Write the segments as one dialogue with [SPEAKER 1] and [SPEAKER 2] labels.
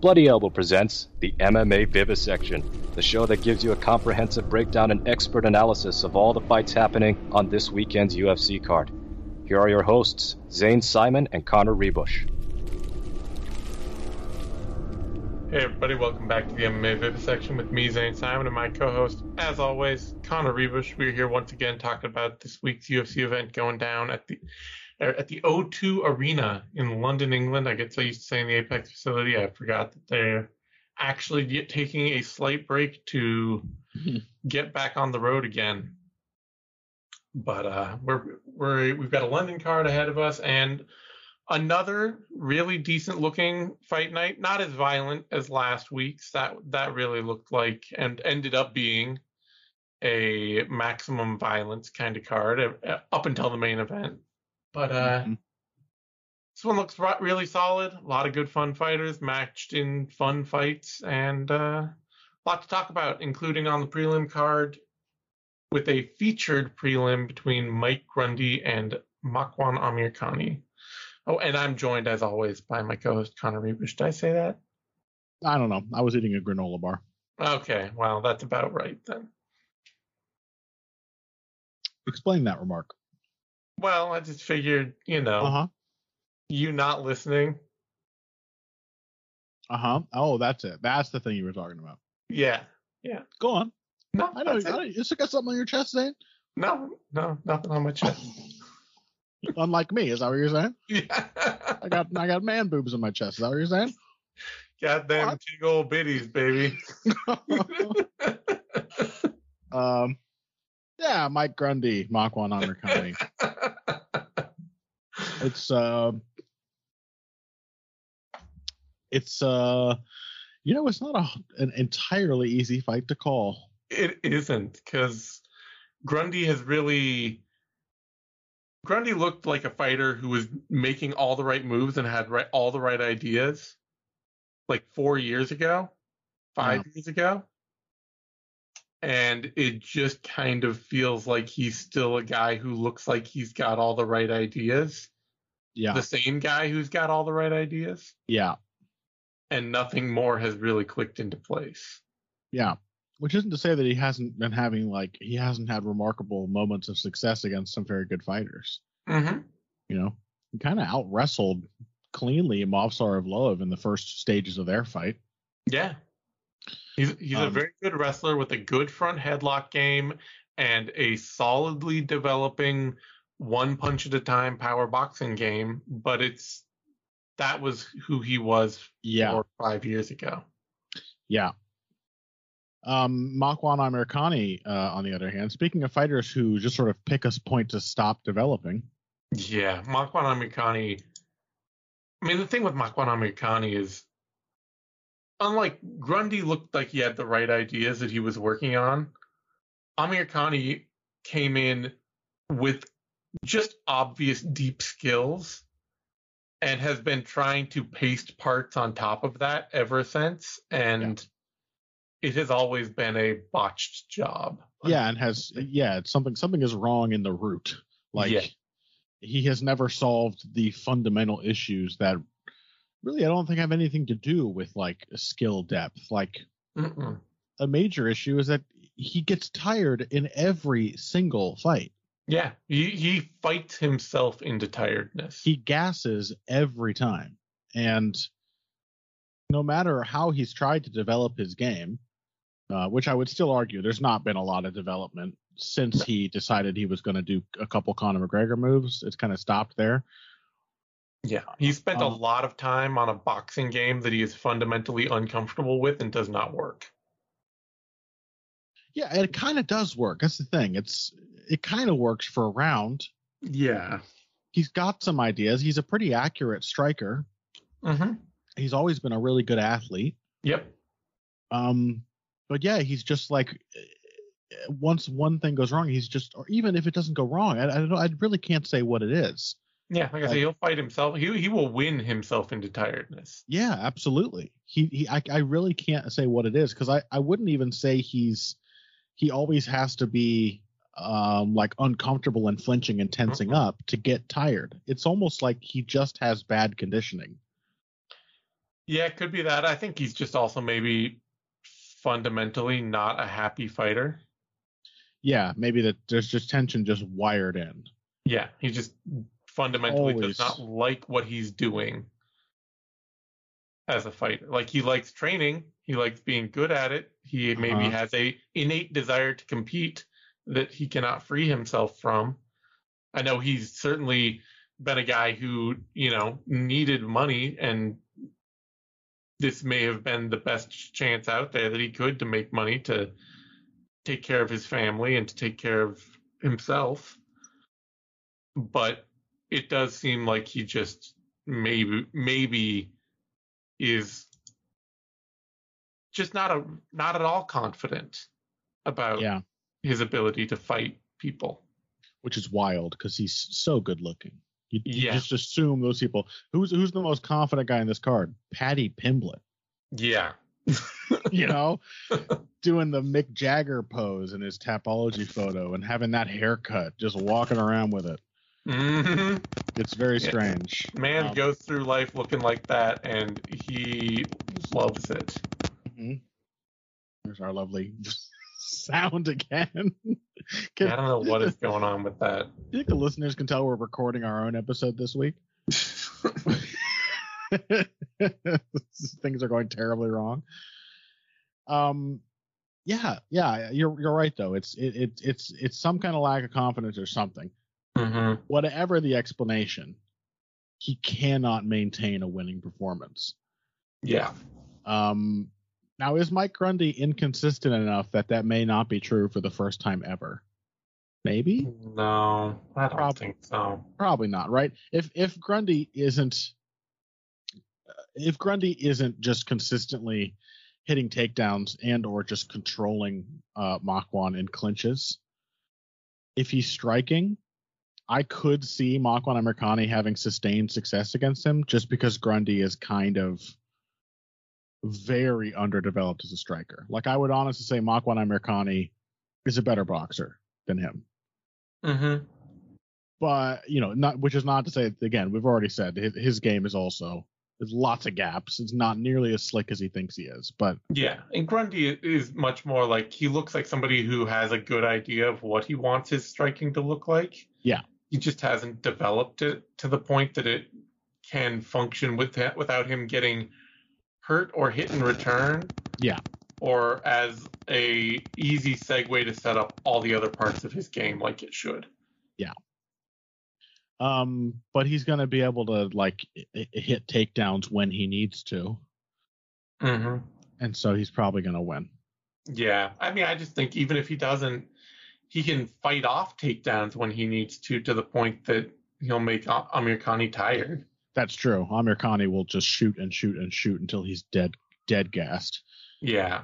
[SPEAKER 1] Bloody Elbow presents the MMA Vivisection, the show that gives you a comprehensive breakdown and expert analysis of all the fights happening on this weekend's UFC card. Here are your hosts, Zane Simon and Connor Rebush.
[SPEAKER 2] Hey everybody, welcome back to the MMA Vivisection with me, Zane Simon, and my co-host, as always, Connor Rebush. We're here once again talking about this week's UFC event going down at the O2 Arena in London, England. I get so used to saying the Apex facility, I forgot that they're actually taking a slight break to get back on the road again. But we've got a London card ahead of us and another really decent looking fight night. Not as violent as last week's. That really looked like and ended up being a maximum violence kind of card up until the main event. But this one looks really solid. A lot of good fun fighters matched in fun fights, and a lot to talk about, including on the prelim card with a featured prelim between Mike Grundy and Makwan Amirkhani. Oh, and I'm joined, as always, by my co-host, Connor Rebush. Did I say that?
[SPEAKER 3] I don't know. I was eating a granola bar.
[SPEAKER 2] Okay, well, that's about right, then.
[SPEAKER 3] Explain that remark.
[SPEAKER 2] Well, I just figured, you not listening.
[SPEAKER 3] Oh, that's it. That's the thing you were talking about.
[SPEAKER 2] Yeah.
[SPEAKER 3] Go on.
[SPEAKER 2] No,
[SPEAKER 3] I know. You still got something on your chest, Zane?
[SPEAKER 2] No, nothing on my chest.
[SPEAKER 3] Unlike me, is that what you're saying?
[SPEAKER 2] Yeah.
[SPEAKER 3] I got man boobs on my chest. Is that what you're saying?
[SPEAKER 2] Goddamn big old bitties, baby.
[SPEAKER 3] Yeah, Mike Grundy, Makwan Amirkhani. It's not an entirely easy fight to call.
[SPEAKER 2] It isn't, because Grundy looked like a fighter who was making all the right moves and had all the right ideas like 4 years ago, 5 years ago. And it just kind of feels like he's still a guy who looks like he's got all the right ideas.
[SPEAKER 3] Yeah.
[SPEAKER 2] The same guy who's got all the right ideas.
[SPEAKER 3] Yeah.
[SPEAKER 2] And nothing more has really clicked into place.
[SPEAKER 3] Yeah. Which isn't to say that he hasn't had remarkable moments of success against some very good fighters.
[SPEAKER 2] Mm-hmm.
[SPEAKER 3] He kind of out-wrestled cleanly Movsar Evloev in the first stages of their fight.
[SPEAKER 2] Yeah. He's a very good wrestler with a good front headlock game and a solidly developing one punch at a time power boxing game, but that was who he was 4 or 5 years ago.
[SPEAKER 3] Yeah. Makwan Amirkhani, on the other hand, speaking of fighters who just sort of pick a point to stop developing.
[SPEAKER 2] Yeah, Makwan Amirkhani. I mean, the thing with Makwan Amirkhani is, unlike Grundy looked like he had the right ideas that he was working on, Amirkhani came in with just obvious deep skills and has been trying to paste parts on top of that ever since, and it has always been a botched job.
[SPEAKER 3] Yeah, and it's something is wrong in the root. He has never solved the fundamental issues that really I don't think have anything to do with like skill depth. A major issue is that he gets tired in every single fight.
[SPEAKER 2] Yeah, he fights himself into tiredness.
[SPEAKER 3] He gasses every time. And no matter how he's tried to develop his game, which I would still argue there's not been a lot of development since he decided he was going to do a couple Conor McGregor moves. It's kind of stopped there.
[SPEAKER 2] Yeah, he spent a lot of time on a boxing game that he is fundamentally uncomfortable with and does not work.
[SPEAKER 3] Yeah, and it kind of does work. That's the thing. It kind of works for a round.
[SPEAKER 2] Yeah.
[SPEAKER 3] He's got some ideas. He's a pretty accurate striker.
[SPEAKER 2] Mm-hmm.
[SPEAKER 3] He's always been a really good athlete.
[SPEAKER 2] Yep.
[SPEAKER 3] But yeah, he's just like, once one thing goes wrong, or even if it doesn't go wrong, I really can't say what it is.
[SPEAKER 2] Yeah, like I say, he'll fight himself. He will win himself into tiredness.
[SPEAKER 3] Yeah, absolutely. I really can't say what it is, because I wouldn't even say he always has to be like uncomfortable and flinching and tensing up to get tired. It's almost like he just has bad conditioning.
[SPEAKER 2] Yeah, it could be that. I think he's just also maybe fundamentally not a happy fighter.
[SPEAKER 3] Yeah, maybe that there's just tension just wired in.
[SPEAKER 2] Yeah, he just fundamentally does not
[SPEAKER 3] Always.
[SPEAKER 2] like what he's doing as a fighter. Like he likes training, he likes being good at it. He maybe
[SPEAKER 3] Uh-huh.
[SPEAKER 2] has a innate desire to compete that he cannot free himself from. I know he's certainly been a guy who, needed money, and this may have been the best chance out there that he could to make money to take care of his family and to take care of himself. But it does seem like he just maybe is just not at all confident about
[SPEAKER 3] Yeah,
[SPEAKER 2] his ability to fight people.
[SPEAKER 3] which is wild because he's so good looking. You
[SPEAKER 2] Yeah,
[SPEAKER 3] just assume those people. Who's the most confident guy in this card? Paddy Pimblett.
[SPEAKER 2] yeah,
[SPEAKER 3] You know, doing the Mick Jagger pose in his Tapology photo and having that haircut, just walking around with it.
[SPEAKER 2] hmm
[SPEAKER 3] It's very
[SPEAKER 2] Yeah.
[SPEAKER 3] strange.
[SPEAKER 2] Man goes through life looking like that, and he loves it.
[SPEAKER 3] Mhm. There's our lovely sound again.
[SPEAKER 2] I don't know what is going on with that.
[SPEAKER 3] You think the listeners can tell we're recording our own episode this week? Things are going terribly wrong. Yeah, you're right though. It's some kind of lack of confidence or something.
[SPEAKER 2] Mm-hmm.
[SPEAKER 3] Whatever the explanation, he cannot maintain a winning performance.
[SPEAKER 2] Yeah.
[SPEAKER 3] Now is Mike Grundy inconsistent enough that may not be true for the first time ever? Maybe?
[SPEAKER 2] No, I don't think so.
[SPEAKER 3] Probably not, right? If Grundy isn't just consistently hitting takedowns and or just controlling Makwan in clinches, if he's striking, I could see Makwan Amirkhani having sustained success against him just because Grundy is kind of very underdeveloped as a striker. Like I would honestly say Makwan Amirkhani is a better boxer than him.
[SPEAKER 2] Mm-hmm.
[SPEAKER 3] But, which is not to say, again, we've already said his game is also, there's lots of gaps. It's not nearly as slick as he thinks he is. But
[SPEAKER 2] yeah, and Grundy is much more like he looks like somebody who has a good idea of what he wants his striking to look like.
[SPEAKER 3] Yeah.
[SPEAKER 2] He just hasn't developed it to the point that it can function without him getting hurt or hit in return.
[SPEAKER 3] Yeah.
[SPEAKER 2] Or as a easy segue to set up all the other parts of his game like it should.
[SPEAKER 3] Yeah. But he's going to be able to hit takedowns when he needs to.
[SPEAKER 2] Mm-hmm.
[SPEAKER 3] And so he's probably going to win.
[SPEAKER 2] Yeah. I mean, I just think even if he doesn't, he can fight off takedowns when he needs to the point that he'll make Amirkhani tired.
[SPEAKER 3] That's true. Amirkhani will just shoot and shoot and shoot until he's dead gassed.
[SPEAKER 2] Yeah.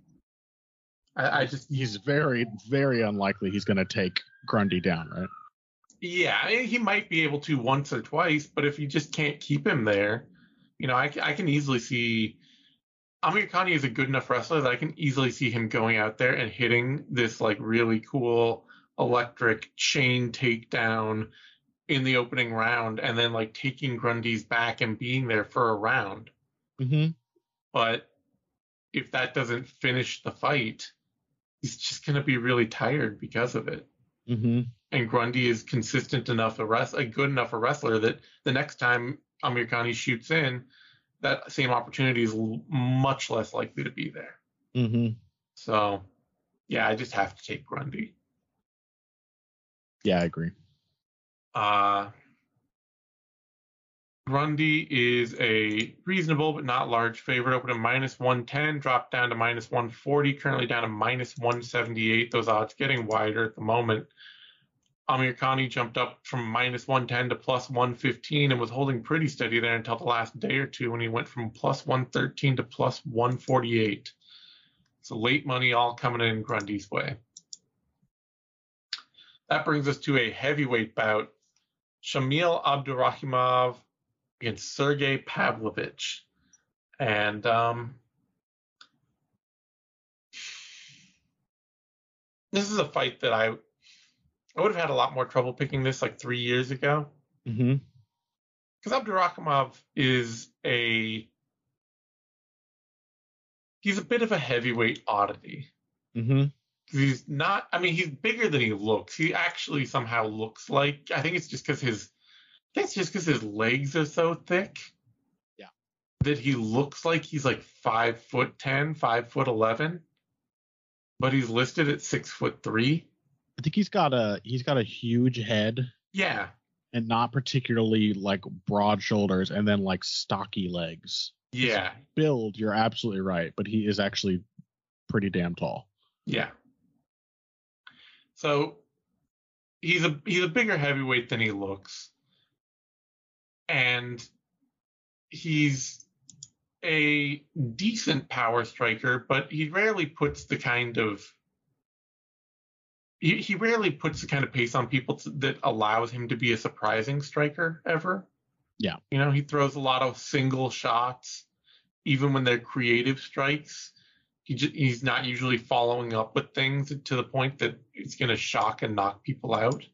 [SPEAKER 3] He's very, very unlikely he's going to take Grundy down, right?
[SPEAKER 2] Yeah, he might be able to once or twice, but if you just can't keep him there, I can easily see Amirkhani is a good enough wrestler that I can easily see him going out there and hitting this really cool electric chain takedown in the opening round, and then taking Grundy's back and being there for a round.
[SPEAKER 3] Mm-hmm.
[SPEAKER 2] But if that doesn't finish the fight, he's just going to be really tired because of it.
[SPEAKER 3] Mm-hmm.
[SPEAKER 2] And Grundy is consistent enough, a good enough a wrestler that the next time Amirkhani shoots in, that same opportunity is much less likely to be there.
[SPEAKER 3] Mm-hmm.
[SPEAKER 2] So, yeah, I just have to take Grundy.
[SPEAKER 3] Yeah, I agree.
[SPEAKER 2] Grundy is a reasonable but not large favorite. Open to -110, dropped down to -140, currently down to -178. Those odds getting wider at the moment. Amirkhani jumped up from -110 to +115 and was holding pretty steady there until the last day or two when he went from +113 to +148. So late money all coming in Grundy's way. That brings us to a heavyweight bout. Shamil Abdurakhimov against Sergey Pavlovich. And this is a fight that I would have had a lot more trouble picking this 3 years ago.
[SPEAKER 3] Mm-hmm.
[SPEAKER 2] Because Abdurakhimov is a he's a bit of a heavyweight oddity.
[SPEAKER 3] Mm-hmm.
[SPEAKER 2] He's not. I mean, he's bigger than he looks. He actually somehow looks like. I think it's just because his legs are so thick.
[SPEAKER 3] Yeah.
[SPEAKER 2] That he looks like he's like 5'10", 5'11", but he's listed at 6'3".
[SPEAKER 3] I think he's got a huge head.
[SPEAKER 2] Yeah.
[SPEAKER 3] And not particularly like broad shoulders, and then like stocky legs.
[SPEAKER 2] Yeah.
[SPEAKER 3] His build, you're absolutely right, but he is actually pretty damn tall.
[SPEAKER 2] Yeah. So he's a bigger heavyweight than he looks. And he's a decent power striker, but he rarely puts the kind of pace on people that allows him to be a surprising striker ever.
[SPEAKER 3] Yeah.
[SPEAKER 2] He throws a lot of single shots, even when they're creative strikes. He's not usually following up with things to the point that it's going to shock and knock people out.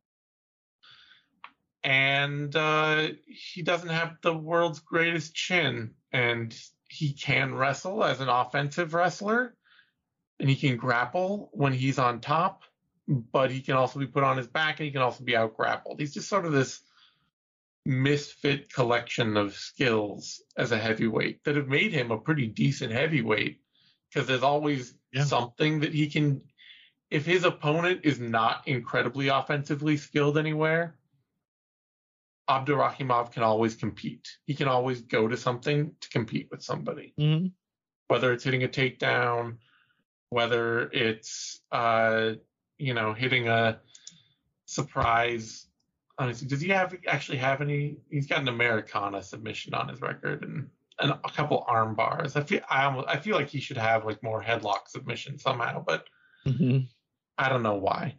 [SPEAKER 2] And he doesn't have the world's greatest chin, and he can wrestle as an offensive wrestler, and he can grapple when he's on top, but he can also be put on his back, and he can also be out-grappled. He's just sort of this misfit collection of skills as a heavyweight that have made him a pretty decent heavyweight, because there's always something that he can... If his opponent is not incredibly offensively skilled anywhere, Abdurakhimov can always compete. He can always go to something to compete with somebody.
[SPEAKER 3] Mm-hmm.
[SPEAKER 2] Whether it's hitting a takedown, whether it's hitting a surprise. Honestly, does he actually have any? He's got an Americana submission on his record and a couple arm bars. I feel like he should have like more headlock submission somehow, but I don't know why.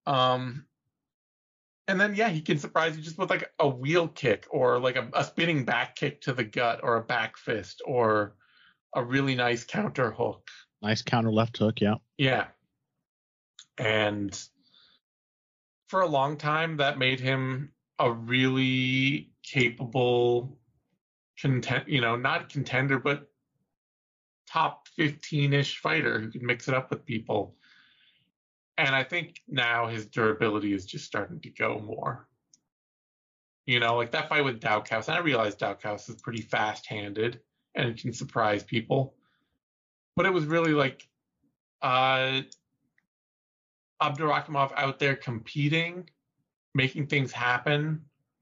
[SPEAKER 2] And then, he can surprise you just with like a wheel kick or like a spinning back kick to the gut or a back fist or a really nice counter hook.
[SPEAKER 3] Nice counter left hook, yeah.
[SPEAKER 2] Yeah. And for a long time, that made him a really capable not contender, but top 15-ish fighter who could mix it up with people. And I think now his durability is just starting to go more. Like that fight with Daukaus. And I realize Daukaus is pretty fast-handed and can surprise people. But it was really like Abdurakhimov out there competing, making things happen.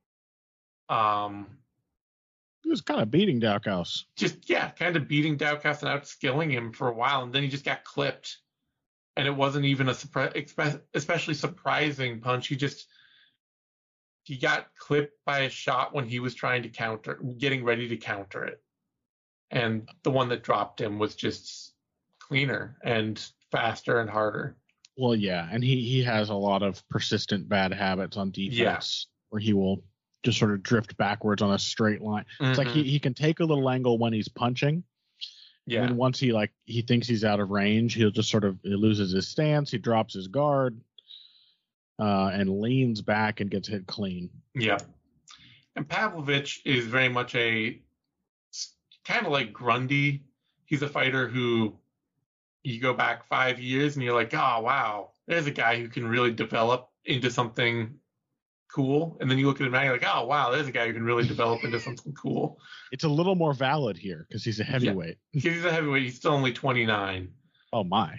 [SPEAKER 3] He was kind of beating Daukaus.
[SPEAKER 2] Kind of beating Daukaus and outskilling him for a while. And then he just got clipped. And it wasn't even especially surprising punch. He got clipped by a shot when he was trying to getting ready to counter it. And the one that dropped him was just cleaner and faster and harder.
[SPEAKER 3] Well, yeah, and he has a lot of persistent bad habits on defense where he will just sort of drift backwards on a straight line. It's like he can take a little angle when he's punching. Yeah. And once he thinks he's out of range, he'll just he loses his stance, he drops his guard, and leans back and gets hit clean.
[SPEAKER 2] Yeah. And Pavlovich is very much a kind of like Grundy. He's a fighter who you go back 5 years and you're like, oh wow, there's a guy who can really develop into something cool. And then you look at him now, you're like, oh wow, there's a guy who can really develop into something cool.
[SPEAKER 3] It's a little more valid here because he's a heavyweight.
[SPEAKER 2] Yeah. He's a heavyweight. He's still only 29.
[SPEAKER 3] Oh my.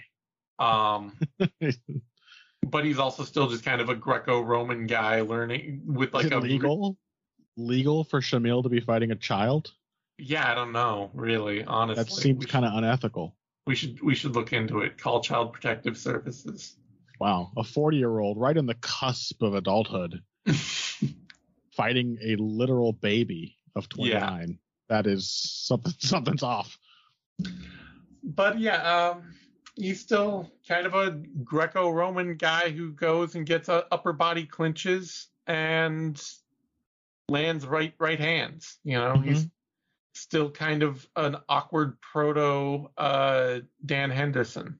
[SPEAKER 2] But he's also still just kind of a Greco-Roman guy learning with like
[SPEAKER 3] legal for Shamil to be fighting a child?
[SPEAKER 2] Yeah, I don't know, really, honestly.
[SPEAKER 3] That seems kind of unethical.
[SPEAKER 2] We should look into it. Call Child Protective Services.
[SPEAKER 3] Wow, a 40-year-old right on the cusp of adulthood fighting a literal baby of 29. Yeah. That is something's off.
[SPEAKER 2] But he's still kind of a Greco-Roman guy who goes and gets upper body clinches and lands right hands. He's still kind of an awkward proto Dan Henderson.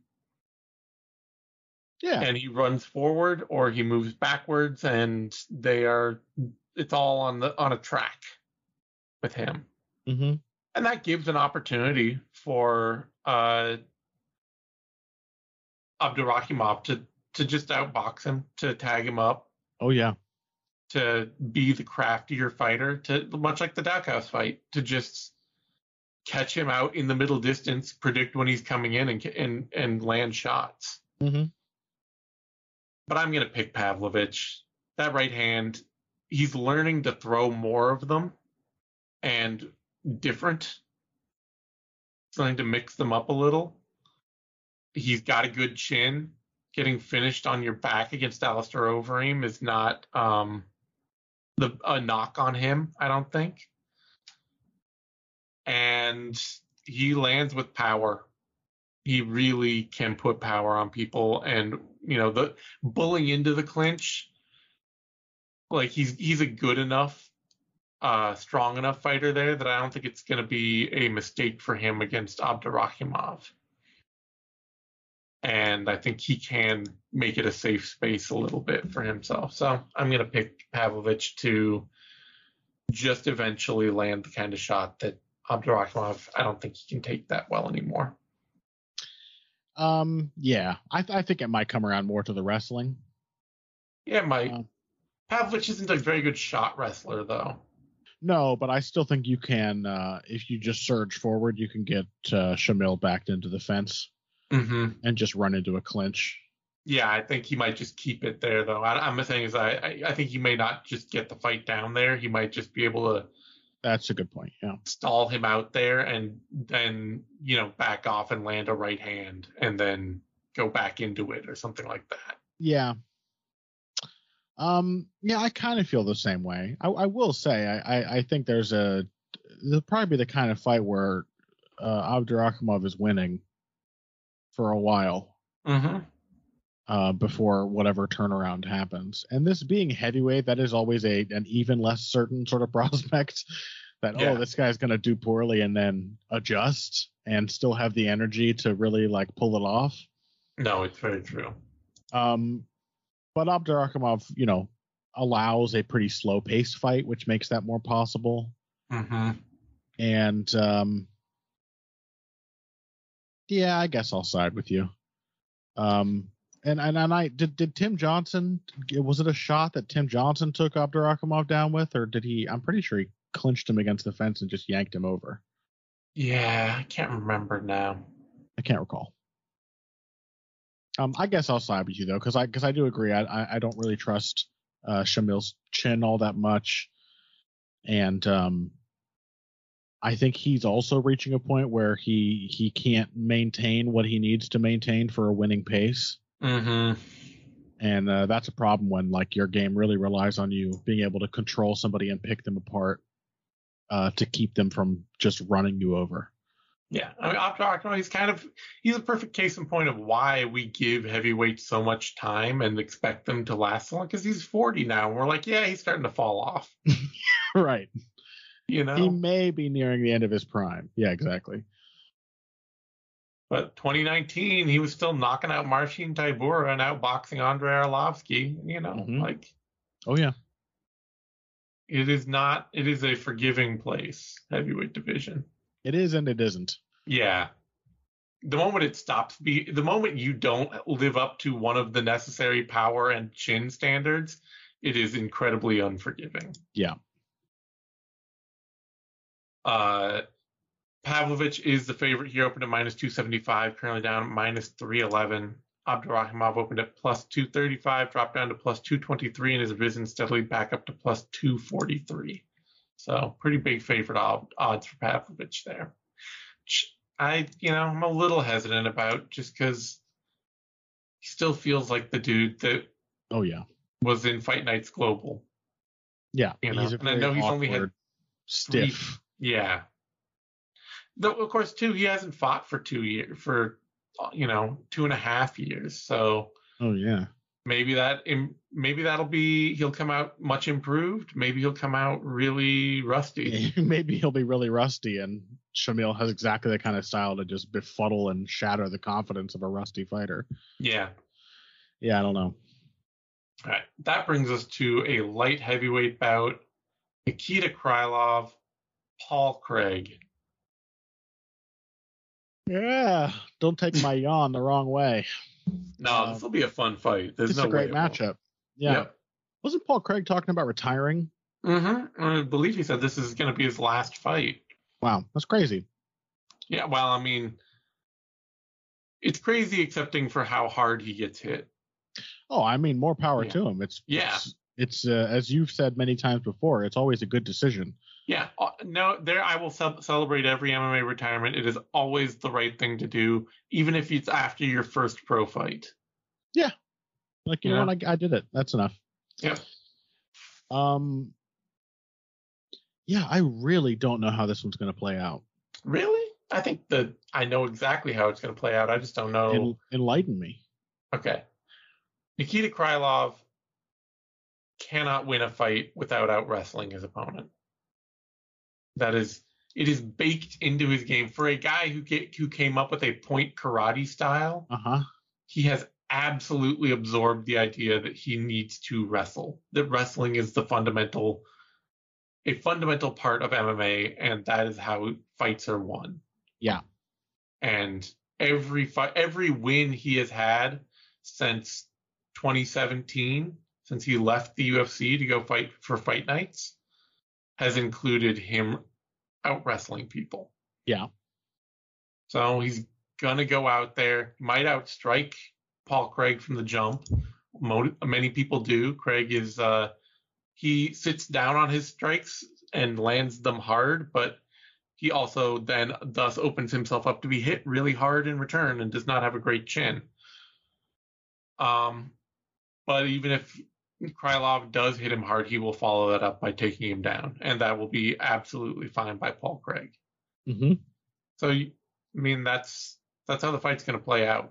[SPEAKER 2] Yeah. And he runs forward or he moves backwards, and it's all on a track with him. Mm-hmm. And that gives an opportunity for Abdurakhimov to just outbox him, to tag him up.
[SPEAKER 3] Oh yeah.
[SPEAKER 2] To be the craftier fighter, to much like the Daukos fight, to just catch him out in the middle distance, predict when he's coming in, and land shots.
[SPEAKER 3] Mm-hmm.
[SPEAKER 2] But I'm gonna pick Pavlovich. That right hand, he's learning to throw more of them and different. He's learning to mix them up a little. He's got a good chin. Getting finished on your back against Alistair Overeem is not a knock on him, I don't think. And he lands with power. He really can put power on people, and the bullying into the clinch. Like he's a good enough, strong enough fighter there that I don't think it's going to be a mistake for him against Abdurakhimov. And I think he can make it a safe space a little bit for himself. So I'm going to pick Pavlovich to just eventually land the kind of shot that Abdurakhimov, I don't think he can take that well anymore.
[SPEAKER 3] Yeah, I think it might come around more to the wrestling.
[SPEAKER 2] Yeah, it might. Pavlovich isn't a very good shot wrestler, though.
[SPEAKER 3] No, but I still think you can, if you just surge forward, you can get Shamil backed into the fence.
[SPEAKER 2] Mm-hmm.
[SPEAKER 3] And just run into a clinch.
[SPEAKER 2] Yeah, I think he might just keep it there, though. I'm saying is I think he may not just get the fight down there. He might just be able to.
[SPEAKER 3] That's a good point. Yeah.
[SPEAKER 2] Stall him out there and then back off and land a right hand and then go back into it or something like that.
[SPEAKER 3] Yeah. Yeah, I kind of feel the same way. I will say I think there'll probably be the kind of fight where Abdurakhimov is winning for a while.
[SPEAKER 2] Mm-hmm.
[SPEAKER 3] Before whatever turnaround happens. And this being heavyweight, that is always an even less certain sort of prospect that, this guy's going to do poorly and then adjust and still have the energy to really pull it off.
[SPEAKER 2] No, it's very true.
[SPEAKER 3] But Abdurakhimov, allows a pretty slow paced fight, which makes that more possible.
[SPEAKER 2] Mm-hmm.
[SPEAKER 3] And, yeah, I guess I'll side with you. And I did Tim Johnson, was it a shot that Tim Johnson took Abdurakhimov down with, or did he? I'm pretty sure he clinched him against the fence and just yanked him over.
[SPEAKER 2] Yeah, I can't remember now.
[SPEAKER 3] I can't recall. I guess I'll side with you though, because I do agree. I don't really trust Shamil's chin all that much, and I think he's also reaching a point where he can't maintain what he needs to maintain for a winning pace.
[SPEAKER 2] Mm-hmm.
[SPEAKER 3] And that's a problem when your game really relies on you being able to control somebody and pick them apart to keep them from just running you over.
[SPEAKER 2] Yeah, I mean, Abdurakhimov, he's a perfect case in point of why we give heavyweights so much time and expect them to last so long, because he's 40 now and we're like, yeah, he's starting to fall off.
[SPEAKER 3] Right.
[SPEAKER 2] He
[SPEAKER 3] may be nearing the end of his prime. Yeah, exactly.
[SPEAKER 2] But 2019, he was still knocking out Marcin Tybura and outboxing Andrei Arlovsky.
[SPEAKER 3] Mm-hmm. Oh yeah.
[SPEAKER 2] It is a forgiving place, heavyweight division.
[SPEAKER 3] It is and it isn't.
[SPEAKER 2] Yeah. The moment you don't live up to one of the necessary power and chin standards, it is incredibly unforgiving.
[SPEAKER 3] Yeah.
[SPEAKER 2] Pavlovich is the favorite here, opened at -275, currently down at -311. Abdurakhimov opened at +235, dropped down to +223, and has risen steadily back up to +243. So pretty big favorite odds for Pavlovich there. I'm a little hesitant about, just because he still feels like the dude that was in Fight Nights Global.
[SPEAKER 3] Yeah,
[SPEAKER 2] and I know he's only had
[SPEAKER 3] stiff.
[SPEAKER 2] Yeah. Though, of course, too, he hasn't fought for 2 years, for 2.5 years. So.
[SPEAKER 3] Oh yeah.
[SPEAKER 2] Maybe that'll be, he'll come out much improved. Maybe he'll come out really rusty.
[SPEAKER 3] Maybe he'll be really rusty, and Shamil has exactly the kind of style to just befuddle and shatter the confidence of a rusty fighter.
[SPEAKER 2] Yeah.
[SPEAKER 3] Yeah, I don't know.
[SPEAKER 2] All right. That brings us to a light heavyweight bout. Nikita Krylov, Paul Craig.
[SPEAKER 3] Yeah, don't take my yawn the wrong way.
[SPEAKER 2] No, this will be a fun fight. There's
[SPEAKER 3] It's
[SPEAKER 2] no
[SPEAKER 3] a great
[SPEAKER 2] way it won't.
[SPEAKER 3] matchup. Yeah.
[SPEAKER 2] Yep.
[SPEAKER 3] Wasn't Paul Craig talking about retiring?
[SPEAKER 2] Mm-hmm. I believe he said this is going to be his last fight.
[SPEAKER 3] Wow, that's crazy.
[SPEAKER 2] Yeah, well, I mean, it's crazy accepting for how hard he gets hit.
[SPEAKER 3] Oh, I mean, more power to him. It's as you've said many times before, it's always a good decision.
[SPEAKER 2] Yeah, no, I will celebrate every MMA retirement. It is always the right thing to do, even if it's after your first pro fight.
[SPEAKER 3] Yeah, like you know what, I did it. That's enough.
[SPEAKER 2] Yep.
[SPEAKER 3] Yeah, I really don't know how this one's going to play out.
[SPEAKER 2] Really? I think I know exactly how it's going to play out. I just don't know.
[SPEAKER 3] Enlighten me.
[SPEAKER 2] Okay. Nikita Krylov cannot win a fight without out wrestling his opponent. It is baked into his game. For a guy who came up with a point karate style, he has absolutely absorbed the idea that he needs to wrestle. That wrestling is a fundamental part of MMA, and that is how fights are won.
[SPEAKER 3] Yeah.
[SPEAKER 2] And every win he has had since 2017, since he left the UFC to go fight for Fight Nights, has included him out wrestling people.
[SPEAKER 3] Yeah.
[SPEAKER 2] So he's gonna go out there, might outstrike Paul Craig from the jump. Many people do. Craig is he sits down on his strikes and lands them hard, but he also then thus opens himself up to be hit really hard in return and does not have a great chin. But even if Krylov does hit him hard, he will follow that up by taking him down, and that will be absolutely fine by Paul Craig.
[SPEAKER 3] Mm-hmm.
[SPEAKER 2] So, I mean, that's how the fight's going to play out.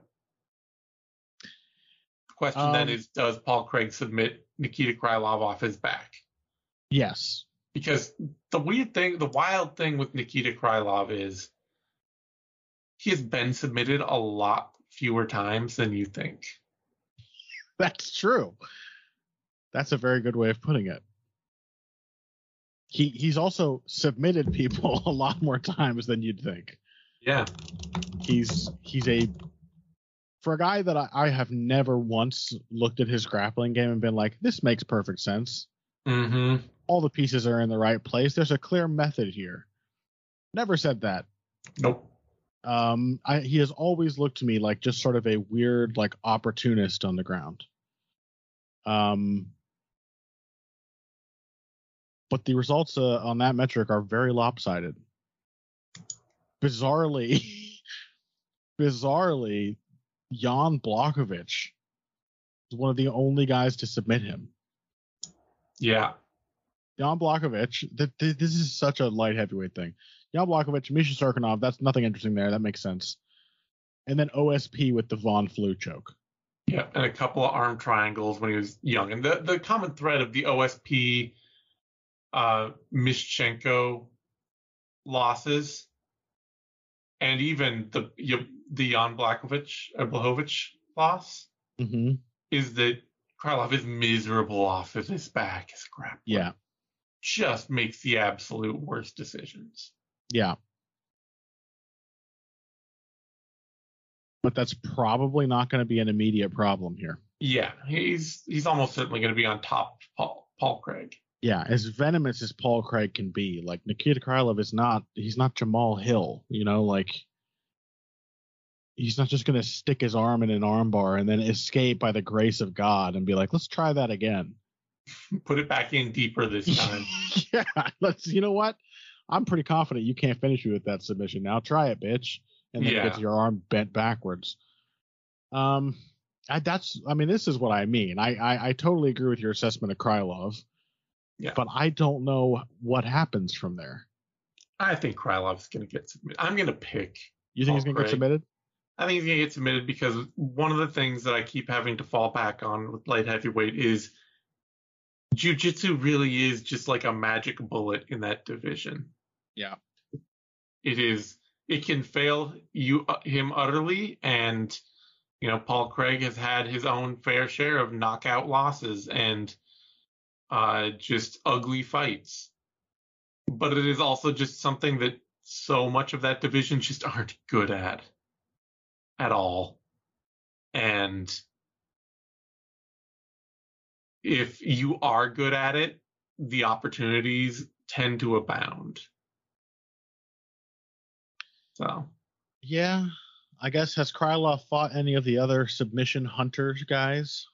[SPEAKER 2] The question then is, does Paul Craig submit Nikita Krylov off his back?
[SPEAKER 3] Yes.
[SPEAKER 2] Because the wild thing with Nikita Krylov is he has been submitted a lot fewer times than you think.
[SPEAKER 3] That's true. That's a very good way of putting it. He's also submitted people a lot more times than you'd think.
[SPEAKER 2] Yeah.
[SPEAKER 3] He's for a guy that I have never once looked at his grappling game and been like, this makes perfect sense.
[SPEAKER 2] Mm-hmm.
[SPEAKER 3] All the pieces are in the right place. There's a clear method here. Never said that.
[SPEAKER 2] Nope.
[SPEAKER 3] He has always looked to me like just sort of a weird, like, opportunist on the ground. But the results on that metric are very lopsided. Bizarrely, Jan Blachowicz is one of the only guys to submit him.
[SPEAKER 2] Yeah.
[SPEAKER 3] Jan Blachowicz, this is such a light heavyweight thing. Jan Blachowicz, Misha Cirkunov, that's nothing interesting there. That makes sense. And then OSP with the Von Flue choke.
[SPEAKER 2] Yeah, and a couple of arm triangles when he was young. And the common thread of the OSP Mishchenko losses, and even the Jan Blachowicz loss, is that Krylov is miserable off of his back as a grappler.
[SPEAKER 3] Yeah.
[SPEAKER 2] Just makes the absolute worst decisions.
[SPEAKER 3] Yeah. But that's probably not going to be an immediate problem here.
[SPEAKER 2] Yeah, he's almost certainly going to be on top of Paul Craig.
[SPEAKER 3] Yeah, as venomous as Paul Craig can be, like Nikita Krylov he's not Jamal Hill, you know, like he's not just going to stick his arm in an armbar and then escape by the grace of God and be like, let's try that again.
[SPEAKER 2] Put it back in deeper this time.
[SPEAKER 3] Yeah, you know what? I'm pretty confident you can't finish me with that submission. Now try it, bitch. And then get your arm bent backwards. This is what I mean. I totally agree with your assessment of Krylov.
[SPEAKER 2] Yeah.
[SPEAKER 3] But I don't know what happens from there.
[SPEAKER 2] I think Krylov's going to get submitted. I'm going to pick.
[SPEAKER 3] You think he's going to get submitted?
[SPEAKER 2] I think he's going to get submitted because one of the things that I keep having to fall back on with light heavyweight is jiu-jitsu really is just like a magic bullet in that division.
[SPEAKER 3] Yeah.
[SPEAKER 2] It can fail him utterly, and Paul Craig has had his own fair share of knockout losses and just ugly fights. But it is also just something that so much of that division just aren't good at all. And if you are good at it, the opportunities tend to abound. So,
[SPEAKER 3] yeah, I guess, has Krylov fought any of the other submission hunters guys?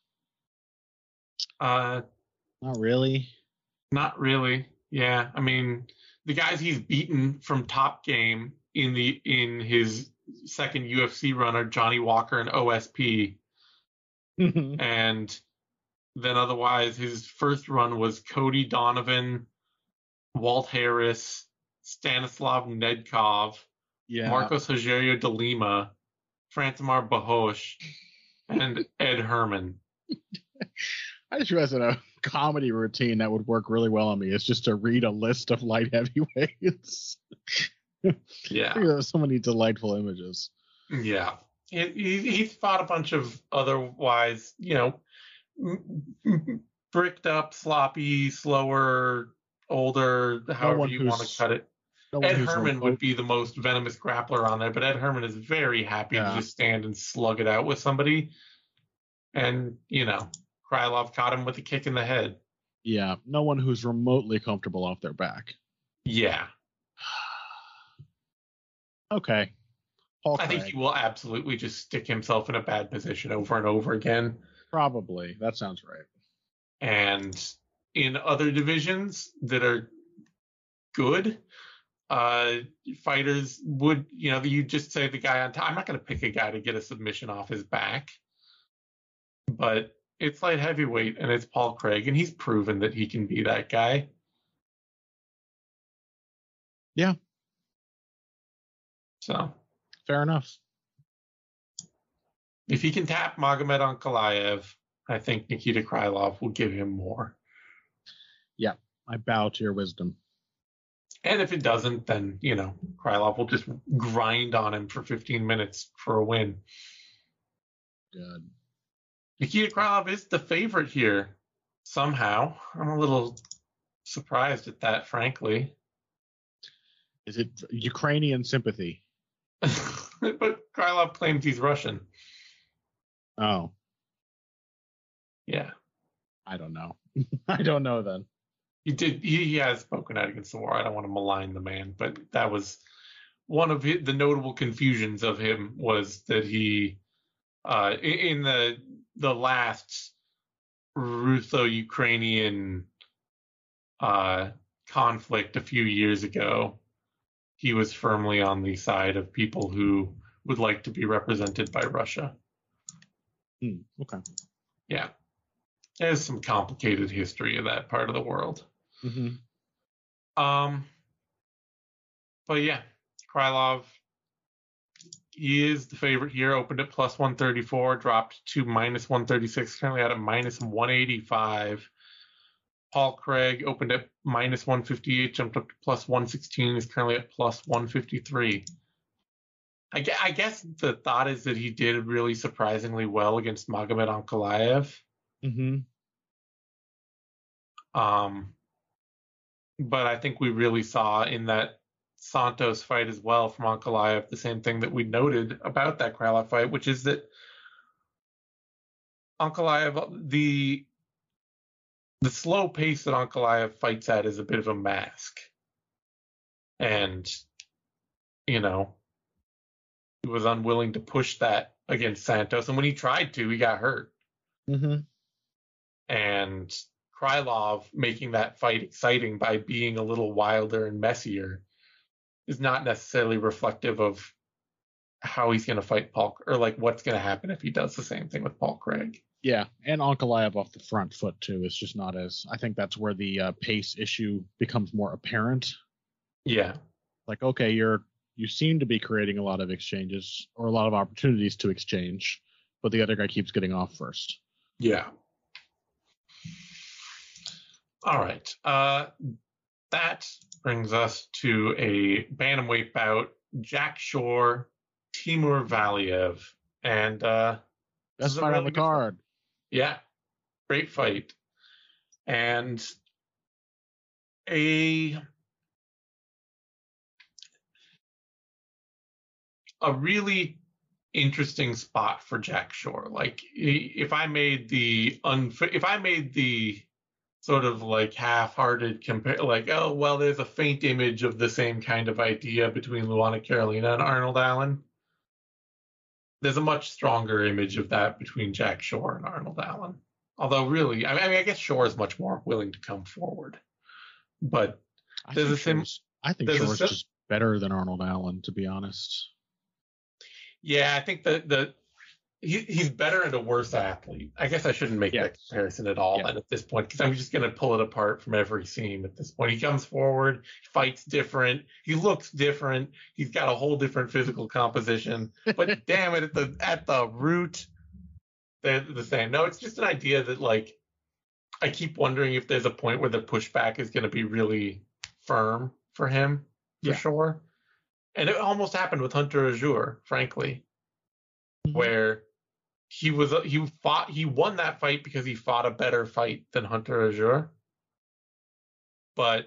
[SPEAKER 3] Not really.
[SPEAKER 2] Not really. Yeah, I mean, the guys he's beaten from Top Game in his second UFC run are Johnny Walker and OSP. And then otherwise, his first run was Cody Donovan, Walt Harris, Stanislav Nedkov, Marcos Rogerio de Lima, Frantimar Bahosh, and Ed Herman.
[SPEAKER 3] I just realized that a comedy routine that would work really well on me is just to read a list of light heavyweights.
[SPEAKER 2] Yeah.
[SPEAKER 3] There's so many delightful images.
[SPEAKER 2] Yeah. He's fought a bunch of otherwise, bricked up, sloppy, slower, older, however you want to cut it. Ed Herman would be the most venomous grappler on there, but Ed Herman is very happy to just stand and slug it out with somebody. And, Krylov caught him with a kick in the head.
[SPEAKER 3] Yeah, no one who's remotely comfortable off their back.
[SPEAKER 2] Yeah.
[SPEAKER 3] Okay.
[SPEAKER 2] I think he will absolutely just stick himself in a bad position over and over again.
[SPEAKER 3] Probably. That sounds right.
[SPEAKER 2] And in other divisions that are good, fighters would, you just say the guy on top. I'm not going to pick a guy to get a submission off his back. But it's light heavyweight, and it's Paul Craig, and he's proven that he can be that guy.
[SPEAKER 3] Yeah.
[SPEAKER 2] So.
[SPEAKER 3] Fair enough.
[SPEAKER 2] If he can tap Magomed Ankalaev, I think Nikita Krylov will give him more.
[SPEAKER 3] Yeah, I bow to your wisdom.
[SPEAKER 2] And if it doesn't, then, Krylov will just grind on him for 15 minutes for a win.
[SPEAKER 3] Good.
[SPEAKER 2] Nikita Krylov is the favorite here, somehow. I'm a little surprised at that, frankly.
[SPEAKER 3] Is it Ukrainian sympathy?
[SPEAKER 2] But Krylov claims he's Russian.
[SPEAKER 3] Oh.
[SPEAKER 2] Yeah.
[SPEAKER 3] I don't know. I don't know then.
[SPEAKER 2] He has spoken out against the war. I don't want to malign the man, but that was one of the notable confusions of him was that he, in the last Russo-Ukrainian conflict a few years ago, he was firmly on the side of people who would like to be represented by Russia.
[SPEAKER 3] Okay.
[SPEAKER 2] Yeah. There's some complicated history of that part of the world.
[SPEAKER 3] Mm-hmm.
[SPEAKER 2] But yeah, Krylov, he is the favorite here. Opened at plus 134, dropped to minus 136, currently at a minus 185. Paul Craig opened at minus 158, jumped up to plus 116, is currently at plus 153. I guess the thought is that he did really surprisingly well against Magomed Ankalaev.
[SPEAKER 3] Mm-hmm.
[SPEAKER 2] But I think we really saw in that Santos fight as well from Ankalaev the same thing that we noted about that Krylov fight, which is that Ankalaev, the slow pace that Ankalaev fights at is a bit of a mask. And, he was unwilling to push that against Santos. And when he tried to, he got hurt.
[SPEAKER 3] Mm-hmm.
[SPEAKER 2] And Krylov making that fight exciting by being a little wilder and messier is not necessarily reflective of how he's going to fight Paul, or like what's going to happen if he does the same thing with Paul Craig.
[SPEAKER 3] Yeah, and Ankalaev off the front foot too is just not as. I think that's where the pace issue becomes more apparent.
[SPEAKER 2] Yeah,
[SPEAKER 3] like okay, you seem to be creating a lot of exchanges or a lot of opportunities to exchange, but the other guy keeps getting off first.
[SPEAKER 2] Yeah. All right. That brings us to a bantamweight bout: Jack Shore, Timur Valiev, and
[SPEAKER 3] best fight on the card.
[SPEAKER 2] Yeah, great fight, and a really interesting spot for Jack Shore. Like if I made the sort of like half-hearted compare, like, oh well, there's a faint image of the same kind of idea between Luana Carolina and Arnold Allen. There's a much stronger image of that between Jack Shore and Arnold Allen. Although really, I mean, I guess Shore is much more willing to come forward. But
[SPEAKER 3] I think Shore's just better than Arnold Allen, to be honest.
[SPEAKER 2] Yeah, I think he's better and a worse athlete. I guess I shouldn't make that comparison at all at this point, because I'm just going to pull it apart from every scene at this point. He comes forward, fights different, he looks different, he's got a whole different physical composition, but damn it, at the root, they're the same. No, it's just an idea that, like, I keep wondering if there's a point where the pushback is going to be really firm for him, for sure. And it almost happened with Hunter Azure, frankly, where he won that fight because he fought a better fight than Hunter Azure, but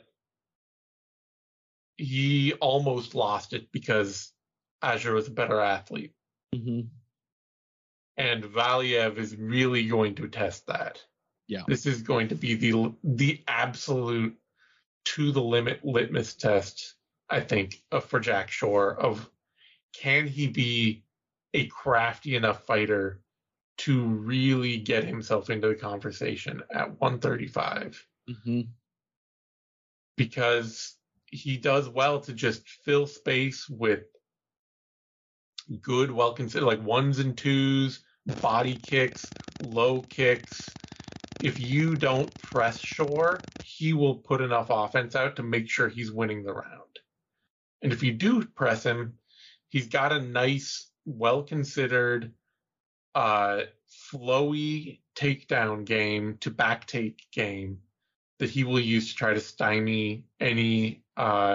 [SPEAKER 2] he almost lost it because Azure was a better athlete.
[SPEAKER 3] Mm-hmm.
[SPEAKER 2] And Valiev is really going to test that.
[SPEAKER 3] Yeah,
[SPEAKER 2] this is going to be the absolute to the limit litmus test, I think, for Jack Shore, of can he be a crafty enough fighter to really get himself into the conversation at 135.
[SPEAKER 3] Mm-hmm.
[SPEAKER 2] Because he does well to just fill space with good, well considered, like ones and twos, body kicks, low kicks. If you don't press Shore, he will put enough offense out to make sure he's winning the round. And if you do press him, he's got a nice, well-considered, flowy takedown game to back take game that he will use to try to stymie any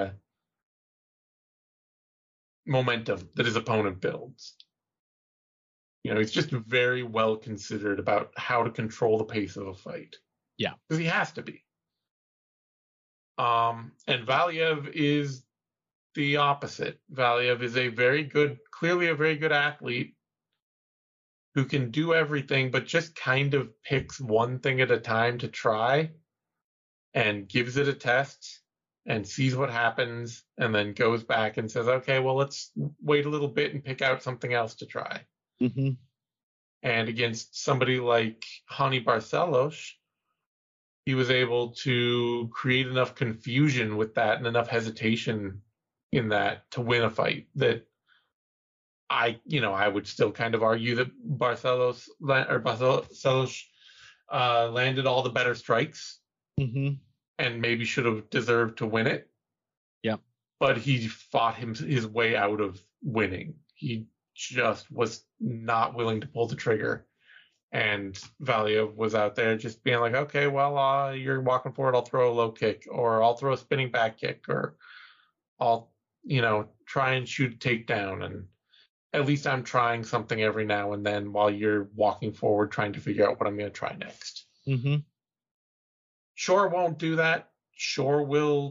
[SPEAKER 2] momentum that his opponent builds. You know, he's just very well considered about how to control the pace of a fight.
[SPEAKER 3] Yeah.
[SPEAKER 2] Because he has to be. And Valiev is the opposite. Valiev is clearly a very good athlete who can do everything, but just kind of picks one thing at a time to try and gives it a test and sees what happens and then goes back and says, okay, well, let's wait a little bit and pick out something else to try.
[SPEAKER 3] Mm-hmm.
[SPEAKER 2] And against somebody like Hani Barcelos, he was able to create enough confusion with that and enough hesitation in that to win a fight that I would still kind of argue that Barcelos landed all the better strikes,
[SPEAKER 3] mm-hmm.
[SPEAKER 2] and maybe should have deserved to win it.
[SPEAKER 3] Yeah.
[SPEAKER 2] But he fought his way out of winning. He just was not willing to pull the trigger. And Valiev was out there just being like, okay, well, you're walking forward, I'll throw a low kick, or I'll throw a spinning back kick, or I'll, try and shoot a takedown. And at least I'm trying something every now and then while you're walking forward trying to figure out what I'm going to try next.
[SPEAKER 3] Mm-hmm.
[SPEAKER 2] Shore won't do that. Shore will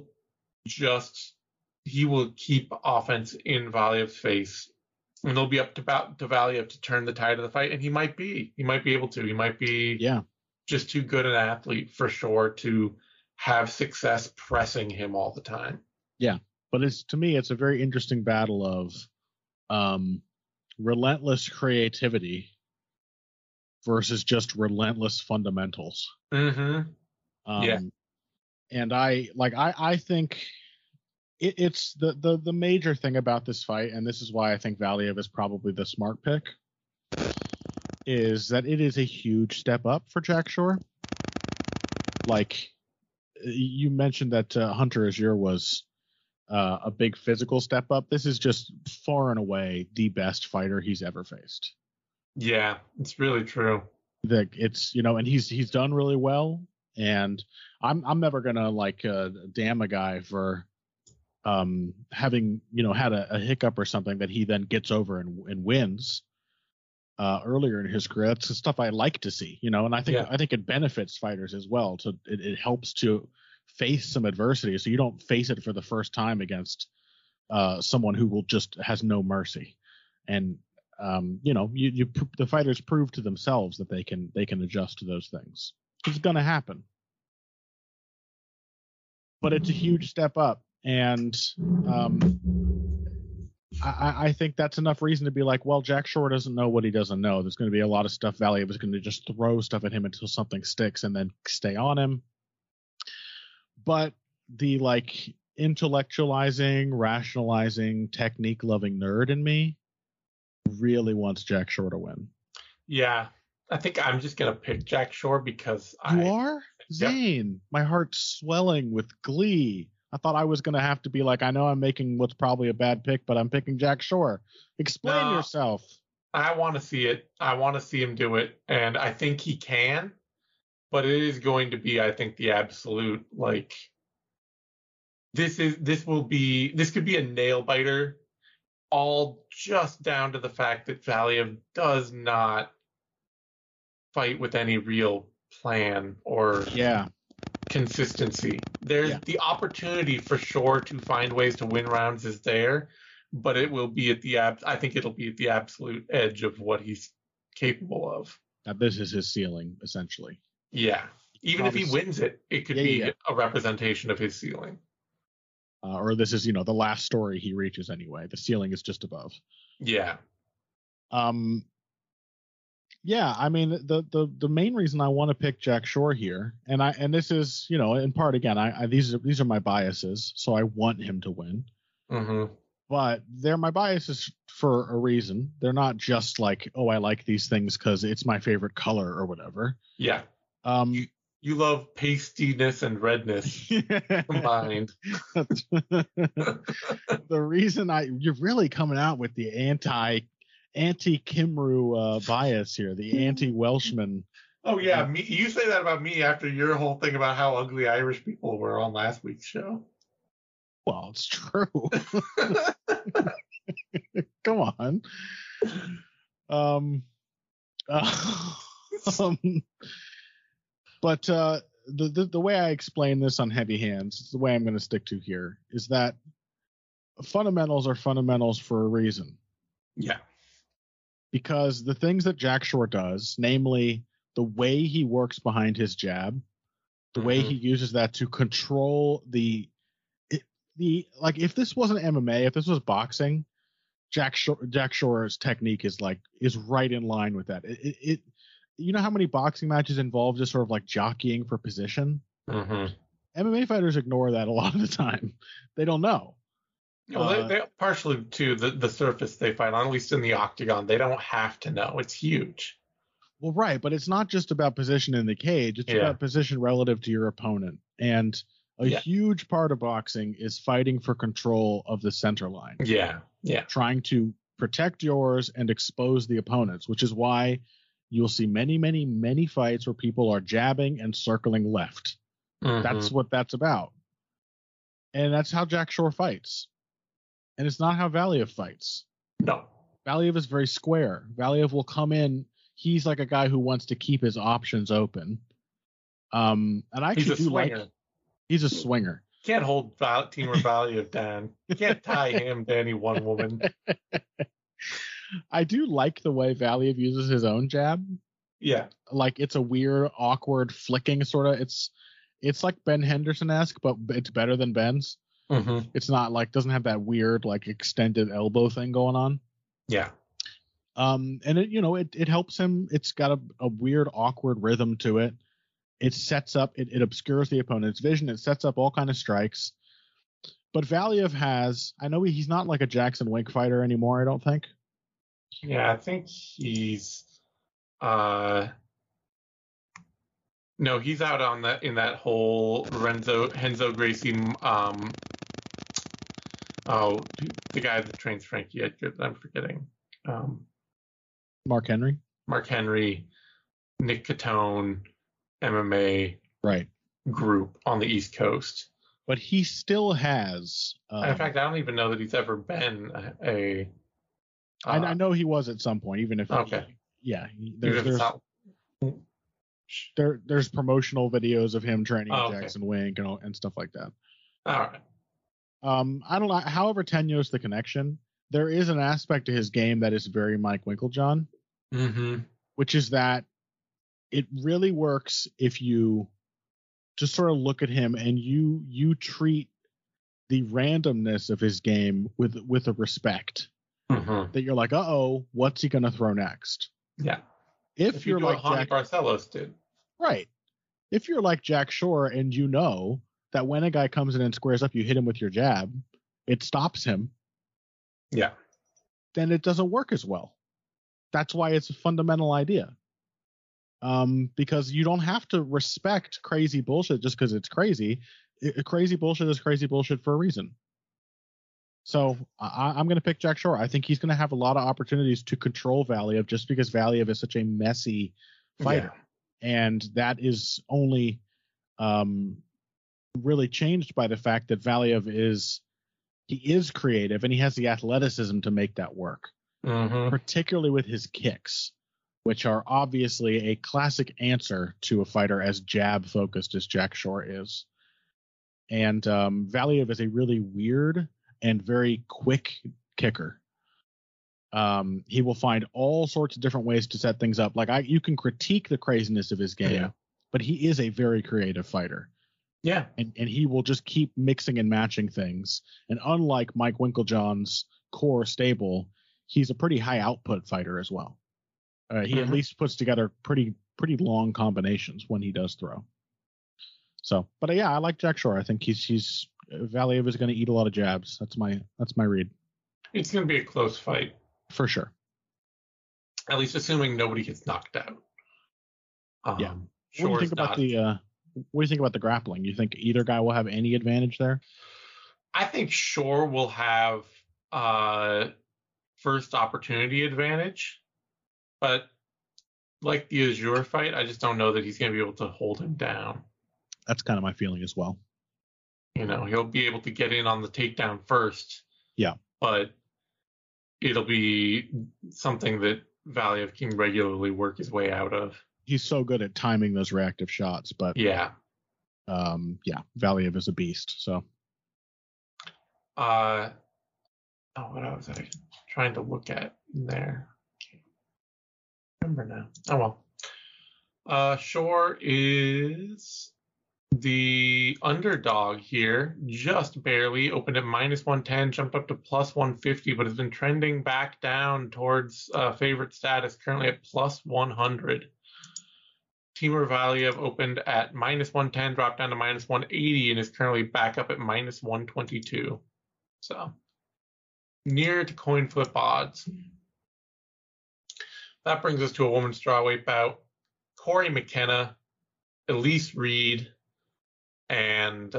[SPEAKER 2] he will keep offense in Valiev's face. And it'll be up to Valiev to turn the tide of the fight. And he might be able to. He might be just too good an athlete for Shore to have success pressing him all the time.
[SPEAKER 3] Yeah. But to me, it's a very interesting battle of relentless creativity versus just relentless fundamentals.
[SPEAKER 2] Mm-hmm.
[SPEAKER 3] And I think it's the major thing about this fight, and this is why I think Valiev is probably the smart pick, is that it is a huge step up for Jack Shore. Like you mentioned that Hunter Azure was a big physical step up. This is just far and away the best fighter he's ever faced.
[SPEAKER 2] Yeah, it's really true.
[SPEAKER 3] That it's and he's done really well. And I'm never gonna damn a guy for having had a hiccup or something that he then gets over and wins earlier in his career. That's the stuff I like to see, and I think it benefits fighters as well. It helps to face some adversity so you don't face it for the first time against someone who has no mercy. and the fighters prove to themselves that they can adjust to those things. It's going to happen, but it's a huge step up, and I think that's enough reason to be like, well, Jack Shore doesn't know what he doesn't know. There's going to be a lot of stuff. Valiev is going to just throw stuff at him until something sticks and then stay on him. But the intellectualizing, rationalizing, technique-loving nerd in me really wants Jack Shore to win.
[SPEAKER 2] Yeah, I think I'm just going to pick Jack Shore because
[SPEAKER 3] You are? Zane, yep. My heart's swelling with glee. I thought I was going to have to be like, I know I'm making what's probably a bad pick, but I'm picking Jack Shore. Explain yourself. I
[SPEAKER 2] want to see it. I want to see him do it, and I think he can, but it is going to be, I think, the absolute, this could be a nail biter, all just down to the fact that Valiev does not fight with any real plan or consistency. There's the opportunity for Shore to find ways to win rounds is there, but it will be I think it'll be at the absolute edge of what he's capable of.
[SPEAKER 3] Now, this is his ceiling, essentially.
[SPEAKER 2] Yeah. Even if he wins it, it could be a representation of his ceiling.
[SPEAKER 3] Or this is, the last story he reaches anyway. The ceiling is just above.
[SPEAKER 2] Yeah.
[SPEAKER 3] Yeah, I mean, the main reason I want to pick Jack Shore here, and this is, in part, again, these are my biases, so I want him to win.
[SPEAKER 2] Mm-hmm.
[SPEAKER 3] But they're my biases for a reason. They're not just like, oh, I like these things because it's my favorite color or whatever.
[SPEAKER 2] Yeah. You love pastiness and redness combined.
[SPEAKER 3] The reason you're really coming out with the anti-Kimru bias here, the anti-Welshman.
[SPEAKER 2] Oh yeah, you say that about me after your whole thing about how ugly Irish people were on last week's show.
[SPEAKER 3] Well, it's true. Come on. But the way I explain this on Heavy Hands, the way I'm going to stick to here, is that fundamentals are fundamentals for a reason.
[SPEAKER 2] Yeah.
[SPEAKER 3] Because the things that Jack Shore does, namely the way he works behind his jab, the way he uses that to control if this wasn't MMA, if this was boxing, Jack Shore's technique is right in line with that. It you know how many boxing matches involve just sort of like jockeying for position?
[SPEAKER 2] Mm-hmm.
[SPEAKER 3] MMA fighters ignore that a lot of the time. They don't know.
[SPEAKER 2] Well, they partially to the surface they fight on, at least in the octagon. They don't have to know. It's huge.
[SPEAKER 3] Well, right, but it's not just about position in the cage. It's about position relative to your opponent. And a huge part of boxing is fighting for control of the center line.
[SPEAKER 2] Yeah.
[SPEAKER 3] Trying to protect yours and expose the opponents, which is why you'll see many, many, many fights where people are jabbing and circling left.
[SPEAKER 2] Mm-hmm.
[SPEAKER 3] That's what that's about. And that's how Jack Shore fights. And it's not how Valiev fights.
[SPEAKER 2] No.
[SPEAKER 3] Valiev is very square. Valiev will come in. He's like a guy who wants to keep his options open. And I actually do like. He's a swinger.
[SPEAKER 2] Can't hold Timur Valiev down. You can't tie him to any one woman.
[SPEAKER 3] I do like the way Valiev uses his own jab.
[SPEAKER 2] Yeah.
[SPEAKER 3] Like it's a weird, awkward flicking sort of. It's like Ben Henderson-esque, but it's better than Ben's.
[SPEAKER 2] Mm-hmm.
[SPEAKER 3] It's not doesn't have that weird extended elbow thing going on.
[SPEAKER 2] Yeah.
[SPEAKER 3] And it helps him. It's got a weird, awkward rhythm to it. It sets up, it obscures the opponent's vision. It sets up all kind of strikes. But Valiev I know he's not like a Jackson Wink fighter anymore, I don't think.
[SPEAKER 2] Yeah, I think he's, no, he's out in that whole Renzo Gracie, the guy that trains Frankie Edgar, I'm forgetting.
[SPEAKER 3] Mark Henry,
[SPEAKER 2] Nick Catone, MMA group on the East Coast.
[SPEAKER 3] But he still has.
[SPEAKER 2] In fact, I don't even know that he's ever been a.
[SPEAKER 3] I know he was at some point, even if.
[SPEAKER 2] Okay.
[SPEAKER 3] There's promotional videos of him training at Jackson Wink and stuff like that.
[SPEAKER 2] All right.
[SPEAKER 3] I don't know. However tenuous the connection, there is an aspect to his game that is very Mike Winkeljohn, which is that it really works if you just sort of look at him and you treat the randomness of his game with a respect that you're like, what's he gonna throw next?
[SPEAKER 2] Yeah.
[SPEAKER 3] If you're like
[SPEAKER 2] Jack Barcelos did.
[SPEAKER 3] Right. If you're like Jack Shore and you know that when a guy comes in and squares up, you hit him with your jab, it stops him.
[SPEAKER 2] Yeah.
[SPEAKER 3] Then it doesn't work as well. That's why it's a fundamental idea. Because you don't have to respect crazy bullshit just because it's crazy. Crazy bullshit is crazy bullshit for a reason. So I'm going to pick Jack Shore. I think he's going to have a lot of opportunities to control Valiev just because Valiev is such a messy fighter. Yeah. And that is only really changed by the fact that Valiev is creative and he has the athleticism to make that work, particularly with his kicks, which are obviously a classic answer to a fighter as jab focused as Jack Shore is. And Valiev is a really weird and very quick kicker. He will find all sorts of different ways to set things up. Like you can critique the craziness of his game, but he is a very creative fighter.
[SPEAKER 2] Yeah.
[SPEAKER 3] And he will just keep mixing and matching things. And unlike Mike Winkeljohn's core stable, he's a pretty high output fighter as well. He at least puts together pretty long combinations when he does throw. So, but yeah, I like Jack Shore. I think he's Valiev is going to eat a lot of jabs. That's my read. It's
[SPEAKER 2] going to be a close fight.
[SPEAKER 3] For sure.
[SPEAKER 2] At least assuming nobody gets knocked out.
[SPEAKER 3] Yeah. What do you think about the grappling? You think either guy will have any advantage there?
[SPEAKER 2] I think Shore will have first opportunity advantage, but like the Azure fight, I just don't know that he's going to be able to hold him down.
[SPEAKER 3] That's kind of my feeling as well.
[SPEAKER 2] He'll be able to get in on the takedown first.
[SPEAKER 3] Yeah.
[SPEAKER 2] But it'll be something that Valiev can regularly work his way out of.
[SPEAKER 3] He's so good at timing those reactive shots, but Valiev is a beast. So,
[SPEAKER 2] what was I trying to look at in there? Can't remember now. Oh well. Shore is the underdog here, just barely. Opened at -110, jumped up to +150, but has been trending back down towards favorite status, currently at +100. Timur Valiev opened at -110, dropped down to -180, and is currently back up at -122. So, near to coin flip odds. That brings us to a women's strawweight bout. Corey McKenna, Elise Reed, and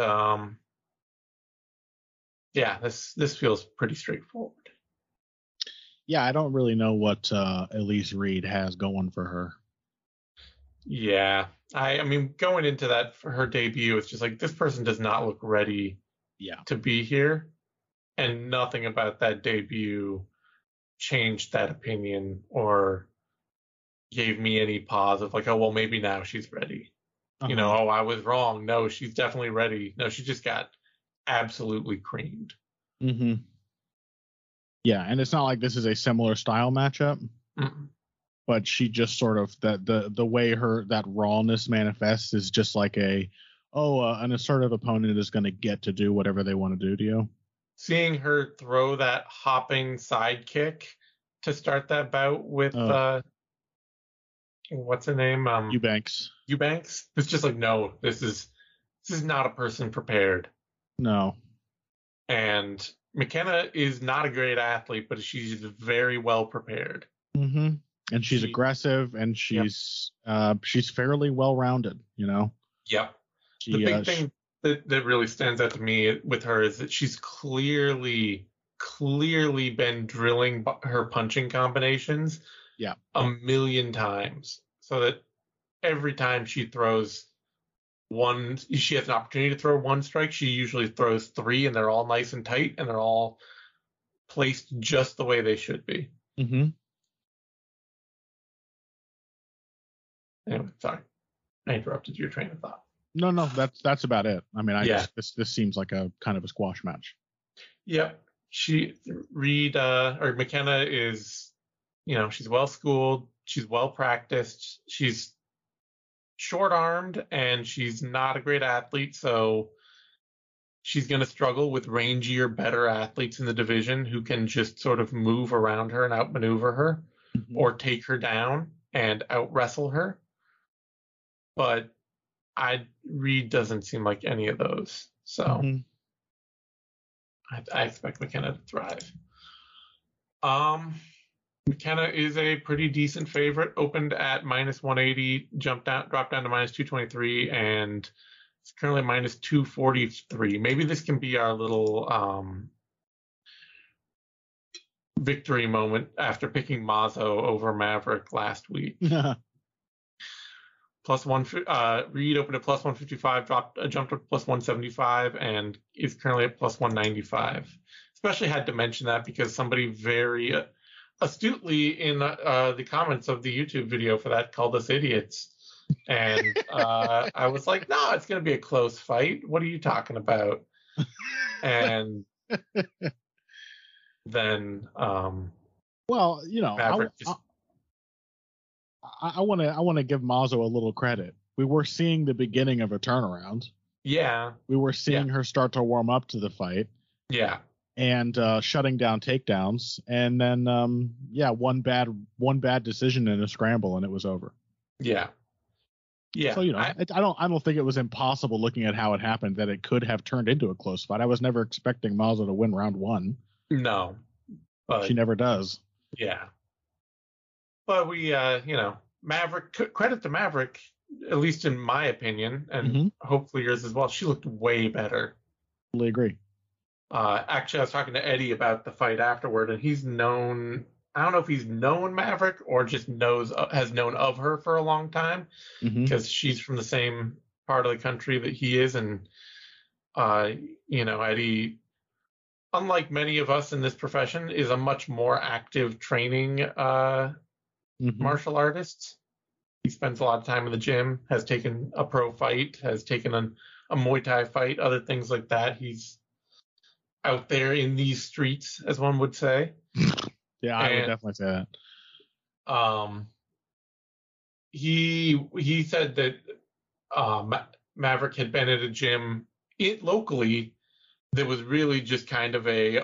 [SPEAKER 2] this feels pretty straightforward.
[SPEAKER 3] Yeah, I don't really know what Elise Reed has going for her.
[SPEAKER 2] Yeah, I mean, going into that for her debut, it's just like this person does not look ready to be here, and nothing about that debut changed that opinion or gave me any pause of like, oh, well, maybe now she's ready. I was wrong. No, she's definitely ready. No, she just got absolutely creamed.
[SPEAKER 3] Mm-hmm. Yeah, and it's not like this is a similar style matchup, but she just sort of the way that rawness manifests is just like an assertive opponent is going to get to do whatever they want to do to you.
[SPEAKER 2] Seeing her throw that hopping side kick to start that bout with what's her name?
[SPEAKER 3] Eubanks.
[SPEAKER 2] It's just like, no, this is not a person prepared.
[SPEAKER 3] No.
[SPEAKER 2] And McKenna is not a great athlete, but she's very well prepared.
[SPEAKER 3] Mm-hmm. And she's aggressive, and she's fairly well rounded. Yep.
[SPEAKER 2] The big thing that really stands out to me with her is that she's clearly been drilling her punching combinations a million times, so that every time she throws she has an opportunity to throw one strike, she usually throws three, and they're all nice and tight, and they're all placed just the way they should be.
[SPEAKER 3] Mm-hmm.
[SPEAKER 2] Anyway, sorry, I interrupted your train of thought.
[SPEAKER 3] No, that's about it. I mean, this seems like a kind of a squash match.
[SPEAKER 2] Yep. McKenna is, she's well schooled, she's well practiced, she's short armed, and she's not a great athlete, so she's going to struggle with rangier, better athletes in the division who can just sort of move around her and outmaneuver her or take her down and out wrestle her. But Reed doesn't seem like any of those. So I expect McKenna to thrive. McKenna is a pretty decent favorite. Opened at -180, dropped down to -223, and it's currently -243. Maybe this can be our little victory moment after picking Mazo over Maverick last week. Reed opened at +155, jumped up to +175, and is currently at +195. Especially had to mention that because somebody very astutely in the comments of the YouTube video for that called us idiots. And I was like, no, it's going to be a close fight. What are you talking about? And then,
[SPEAKER 3] well,
[SPEAKER 2] Maverick
[SPEAKER 3] I want to give Mazo a little credit. We were seeing the beginning of a turnaround.
[SPEAKER 2] Yeah.
[SPEAKER 3] We were seeing her start to warm up to the fight.
[SPEAKER 2] Yeah.
[SPEAKER 3] And shutting down takedowns, and then one bad decision in a scramble, and it was over.
[SPEAKER 2] Yeah. Yeah.
[SPEAKER 3] So I don't think it was impossible looking at how it happened that it could have turned into a close fight. I was never expecting Mazo to win round one.
[SPEAKER 2] No, but
[SPEAKER 3] she never does.
[SPEAKER 2] Yeah. But we, Maverick, credit to Maverick, at least in my opinion, and hopefully yours as well. She looked way better.
[SPEAKER 3] Totally agree.
[SPEAKER 2] Actually, I was talking to Eddie about the fight afterward, and he's known. I don't know if he's known Maverick or just has known of her for a long time, because she's from the same part of the country that he is, and Eddie, unlike many of us in this profession, is a much more active training martial artist. He spends a lot of time in the gym, has taken a pro fight, has taken a Muay Thai fight, other things like that. He's out there in these streets, as one would say.
[SPEAKER 3] Yeah, I would definitely say
[SPEAKER 2] that. He said that Maverick had been at a gym locally that was really just kind of a,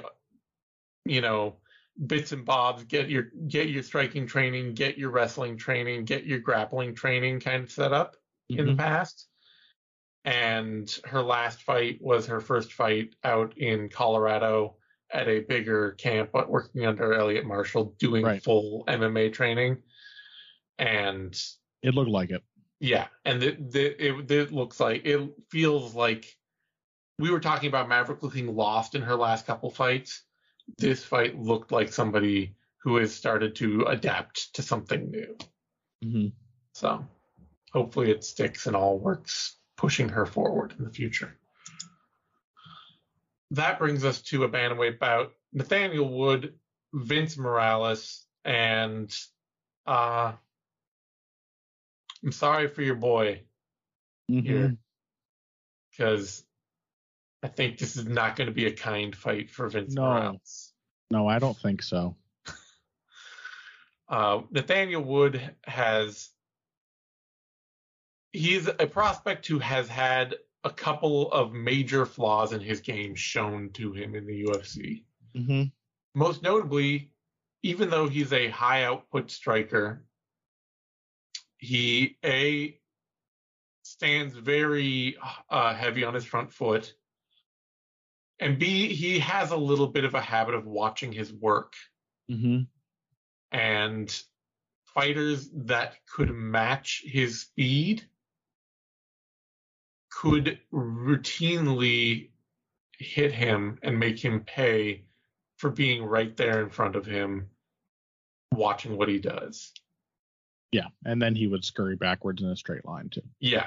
[SPEAKER 2] bits and bobs, get your striking training, get your wrestling training, get your grappling training kind of set up in the past. And her last fight was her first fight out in Colorado at a bigger camp, but working under Elliot Marshall, doing full MMA training. And
[SPEAKER 3] it looked like it.
[SPEAKER 2] Yeah. And it looks like, it feels like, we were talking about Maverick looking lost in her last couple fights. This fight looked like somebody who has started to adapt to something new. So hopefully it sticks and all works, pushing her forward in the future. That brings us to a bantamweight bout. Nathaniel Wood, Vince Morales, and I'm sorry for your boy here, because I think this is not going to be a kind fight for Vince Morales.
[SPEAKER 3] No, I don't think so.
[SPEAKER 2] Nathaniel Wood he's a prospect who has had a couple of major flaws in his game shown to him in the UFC. Most notably, even though he's a high output striker, he stands very heavy on his front foot, and B, he has a little bit of a habit of watching his work. And fighters that could match his speed could routinely hit him and make him pay for being right there in front of him, watching what he does.
[SPEAKER 3] Yeah, and then he would scurry backwards in a straight line too.
[SPEAKER 2] Yeah.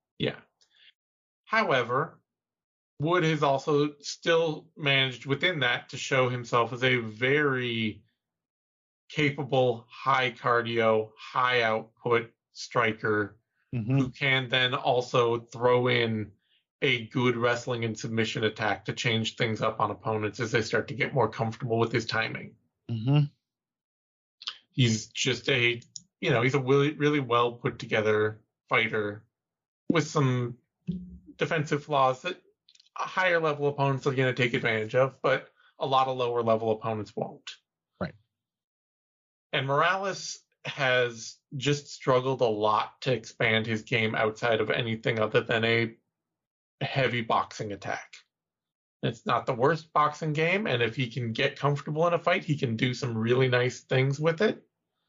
[SPEAKER 2] However, Wood has also still managed within that to show himself as a very capable, high cardio, high output striker who can then also throw in a good wrestling and submission attack to change things up on opponents as they start to get more comfortable with his timing.
[SPEAKER 3] Mm-hmm.
[SPEAKER 2] He's just he's a really, really well put together fighter with some defensive flaws that higher level opponents are going to take advantage of, but a lot of lower level opponents won't.
[SPEAKER 3] Right.
[SPEAKER 2] And Morales has just struggled a lot to expand his game outside of anything other than a heavy boxing attack. It's not the worst boxing game, and if he can get comfortable in a fight, he can do some really nice things with it.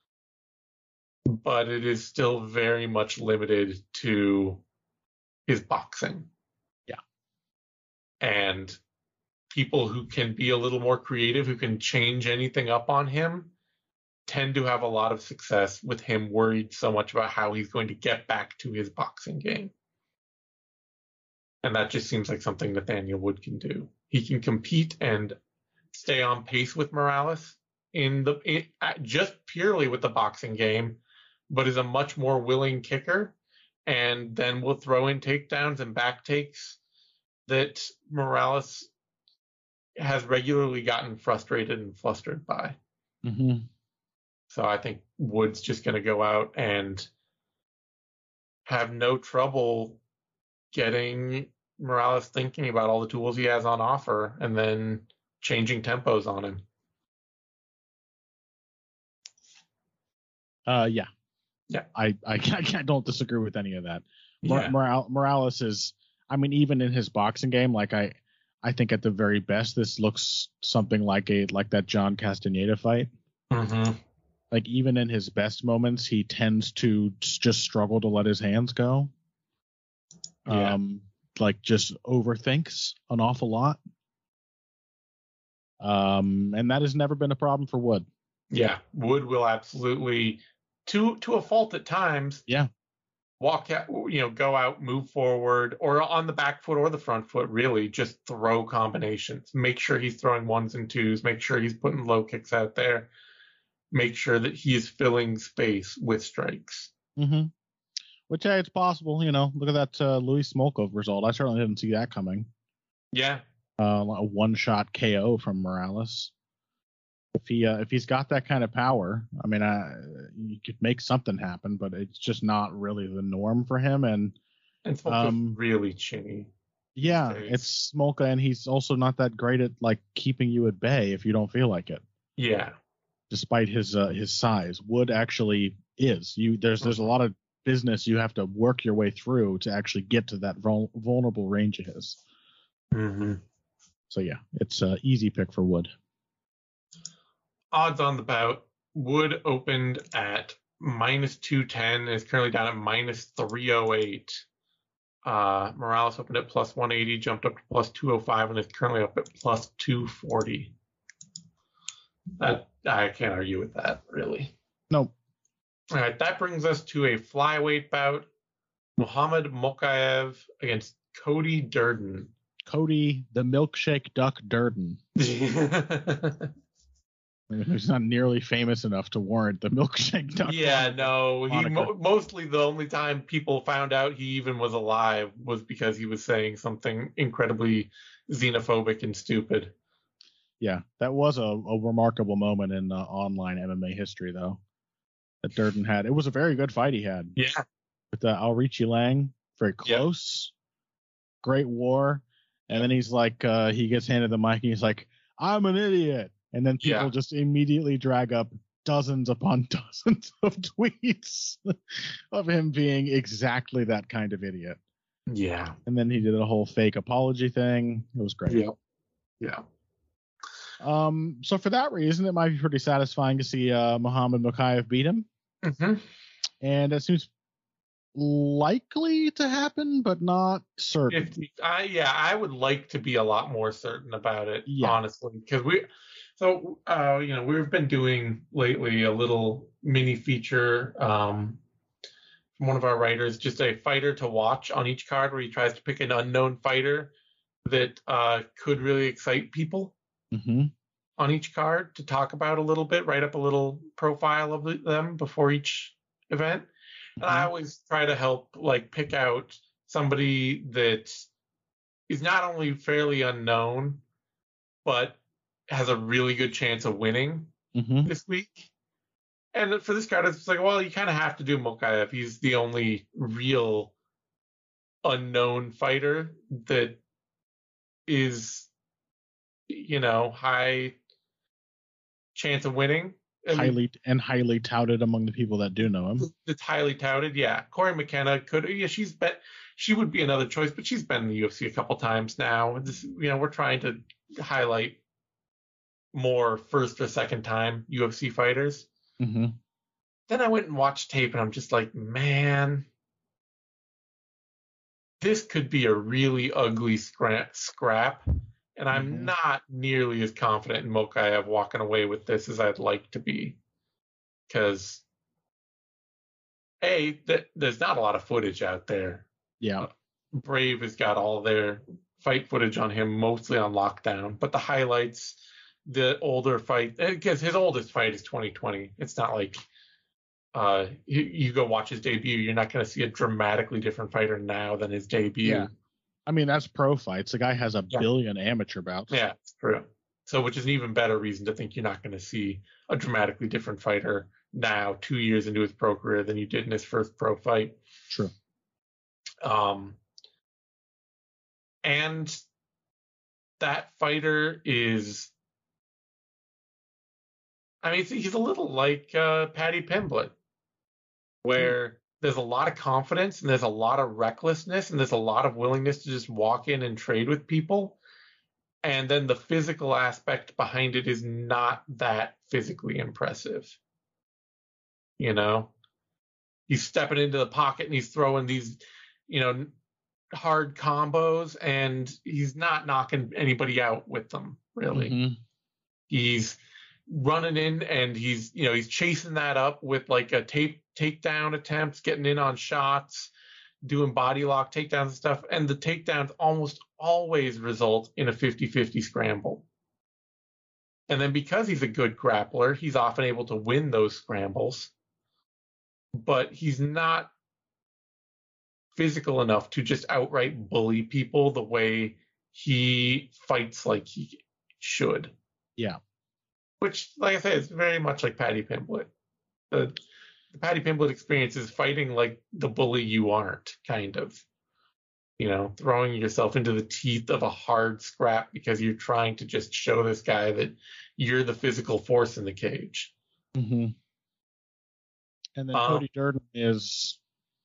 [SPEAKER 2] But it is still very much limited to his boxing.
[SPEAKER 3] Yeah.
[SPEAKER 2] And people who can be a little more creative, who can change anything up on him, tend to have a lot of success with him worried so much about how he's going to get back to his boxing game. And that just seems like something Nathaniel Wood can do. He can compete and stay on pace with Morales just purely with the boxing game, but is a much more willing kicker, and then will throw in takedowns and back takes that Morales has regularly gotten frustrated and flustered by.
[SPEAKER 3] Mm-hmm.
[SPEAKER 2] So I think Wood's just going to go out and have no trouble getting Morales thinking about all the tools he has on offer and then changing tempos on him.
[SPEAKER 3] Yeah. I don't disagree with any of that. Morales is, I mean, even in his boxing game, like I think at the very best, this looks something like that John Castaneda fight.
[SPEAKER 2] Mm-hmm.
[SPEAKER 3] Like even in his best moments, he tends to just struggle to let his hands go.
[SPEAKER 2] Yeah.
[SPEAKER 3] Like just overthinks an awful lot. And that has never been a problem for Wood.
[SPEAKER 2] Yeah, Wood will absolutely, to a fault at times.
[SPEAKER 3] Yeah.
[SPEAKER 2] Walk out, go out, move forward, or on the back foot or the front foot, really just throw combinations. Make sure he's throwing ones and twos. Make sure he's putting low kicks out there. Make sure that he is filling space with strikes.
[SPEAKER 3] Mm-hmm. Which, hey, it's possible. Look at that Louis Smolkov result. I certainly didn't see that coming.
[SPEAKER 2] Yeah.
[SPEAKER 3] A one-shot KO from Morales. If he's got that kind of power, I mean, you could make something happen, but it's just not really the norm for him. And
[SPEAKER 2] Smolka's really chinny.
[SPEAKER 3] Yeah, it's Smolka, and he's also not that great at like keeping you at bay if you don't feel like it.
[SPEAKER 2] Yeah.
[SPEAKER 3] Despite his size, Wood actually is. There's a lot of business you have to work your way through to actually get to that vulnerable range of his.
[SPEAKER 2] Mm-hmm.
[SPEAKER 3] So yeah, it's an easy pick for Wood.
[SPEAKER 2] Odds on the bout: Wood opened at -210 and is currently down at -308. Morales opened at +180, jumped up to +205, and is currently up at +240. That I can't argue with that, really.
[SPEAKER 3] Nope.
[SPEAKER 2] All right, that brings us to a flyweight bout: Muhammad Mokaev against Cody Durden.
[SPEAKER 3] Cody, the milkshake duck Durden. He's not nearly famous enough to warrant the milkshake duck.
[SPEAKER 2] Yeah, no. Mostly the only time people found out he even was alive was because he was saying something incredibly xenophobic and stupid.
[SPEAKER 3] Yeah, that was a remarkable moment in online MMA history, though, that Durden had. It was a very good fight he had.
[SPEAKER 2] Yeah.
[SPEAKER 3] With Aoriqi Lang, very close, great war. And then he's like, he gets handed the mic and he's like, I'm an idiot. And then people just immediately drag up dozens upon dozens of tweets of him being exactly that kind of idiot.
[SPEAKER 2] Yeah.
[SPEAKER 3] And then he did a whole fake apology thing. It was great.
[SPEAKER 2] Yeah. Yeah.
[SPEAKER 3] So for that reason, it might be pretty satisfying to see Muhammad Mokaev beat him.
[SPEAKER 2] Mm-hmm.
[SPEAKER 3] And it seems likely to happen, but not certain.
[SPEAKER 2] I would like to be a lot more certain about it, honestly, because we've been doing lately a little mini feature from one of our writers, just a fighter to watch on each card, where he tries to pick an unknown fighter that could really excite people on each card to talk about a little bit, write up a little profile of them before each event. And I always try to help pick out somebody that is not only fairly unknown, but has a really good chance of winning this week. And for this card, it's like, well, you kind of have to do Mokaev. He's the only real unknown fighter that is, high chance of winning.
[SPEAKER 3] Highly touted among the people that do know him.
[SPEAKER 2] It's highly touted, yeah. Corey McKenna she would be another choice, but she's been in the UFC a couple times now. We're trying to highlight more first or second time UFC fighters.
[SPEAKER 3] Mm-hmm.
[SPEAKER 2] Then I went and watched tape, and I'm just like, man, this could be a really ugly scrap. And I'm not nearly as confident in Mokaev walking away with this as I'd like to be. Because, there's not a lot of footage out there.
[SPEAKER 3] Yeah.
[SPEAKER 2] Brave has got all their fight footage on him, mostly on lockdown. But the highlights, the older fight, because his oldest fight is 2020. It's not like you go watch his debut, you're not going to see a dramatically different fighter now than his debut.
[SPEAKER 3] Yeah. I mean, that's pro fights. The guy has a billion amateur bouts.
[SPEAKER 2] Yeah, it's true. So, which is an even better reason to think you're not going to see a dramatically different fighter now, 2 years into his pro career, than you did in his first pro fight.
[SPEAKER 3] True.
[SPEAKER 2] And that fighter is, he's a little like Paddy Pimblett, where there's a lot of confidence and there's a lot of recklessness and there's a lot of willingness to just walk in and trade with people. And then the physical aspect behind it is not that physically impressive. He's stepping into the pocket and he's throwing these, hard combos, and he's not knocking anybody out with them, really.
[SPEAKER 3] Mm-hmm.
[SPEAKER 2] He's running in and he's chasing that up with like a takedown attempts, getting in on shots, doing body lock takedowns and stuff. And the takedowns almost always result in a 50-50 scramble. And then because he's a good grappler, he's often able to win those scrambles. But he's not physical enough to just outright bully people the way he fights like he should.
[SPEAKER 3] Yeah.
[SPEAKER 2] Which, like I said, is very much like Paddy Pimblett. The Paddy Pimblett experience is fighting like the bully you aren't, kind of. Throwing yourself into the teeth of a hard scrap because you're trying to just show this guy that you're the physical force in the cage.
[SPEAKER 3] Mm-hmm. And then Cody Durden is,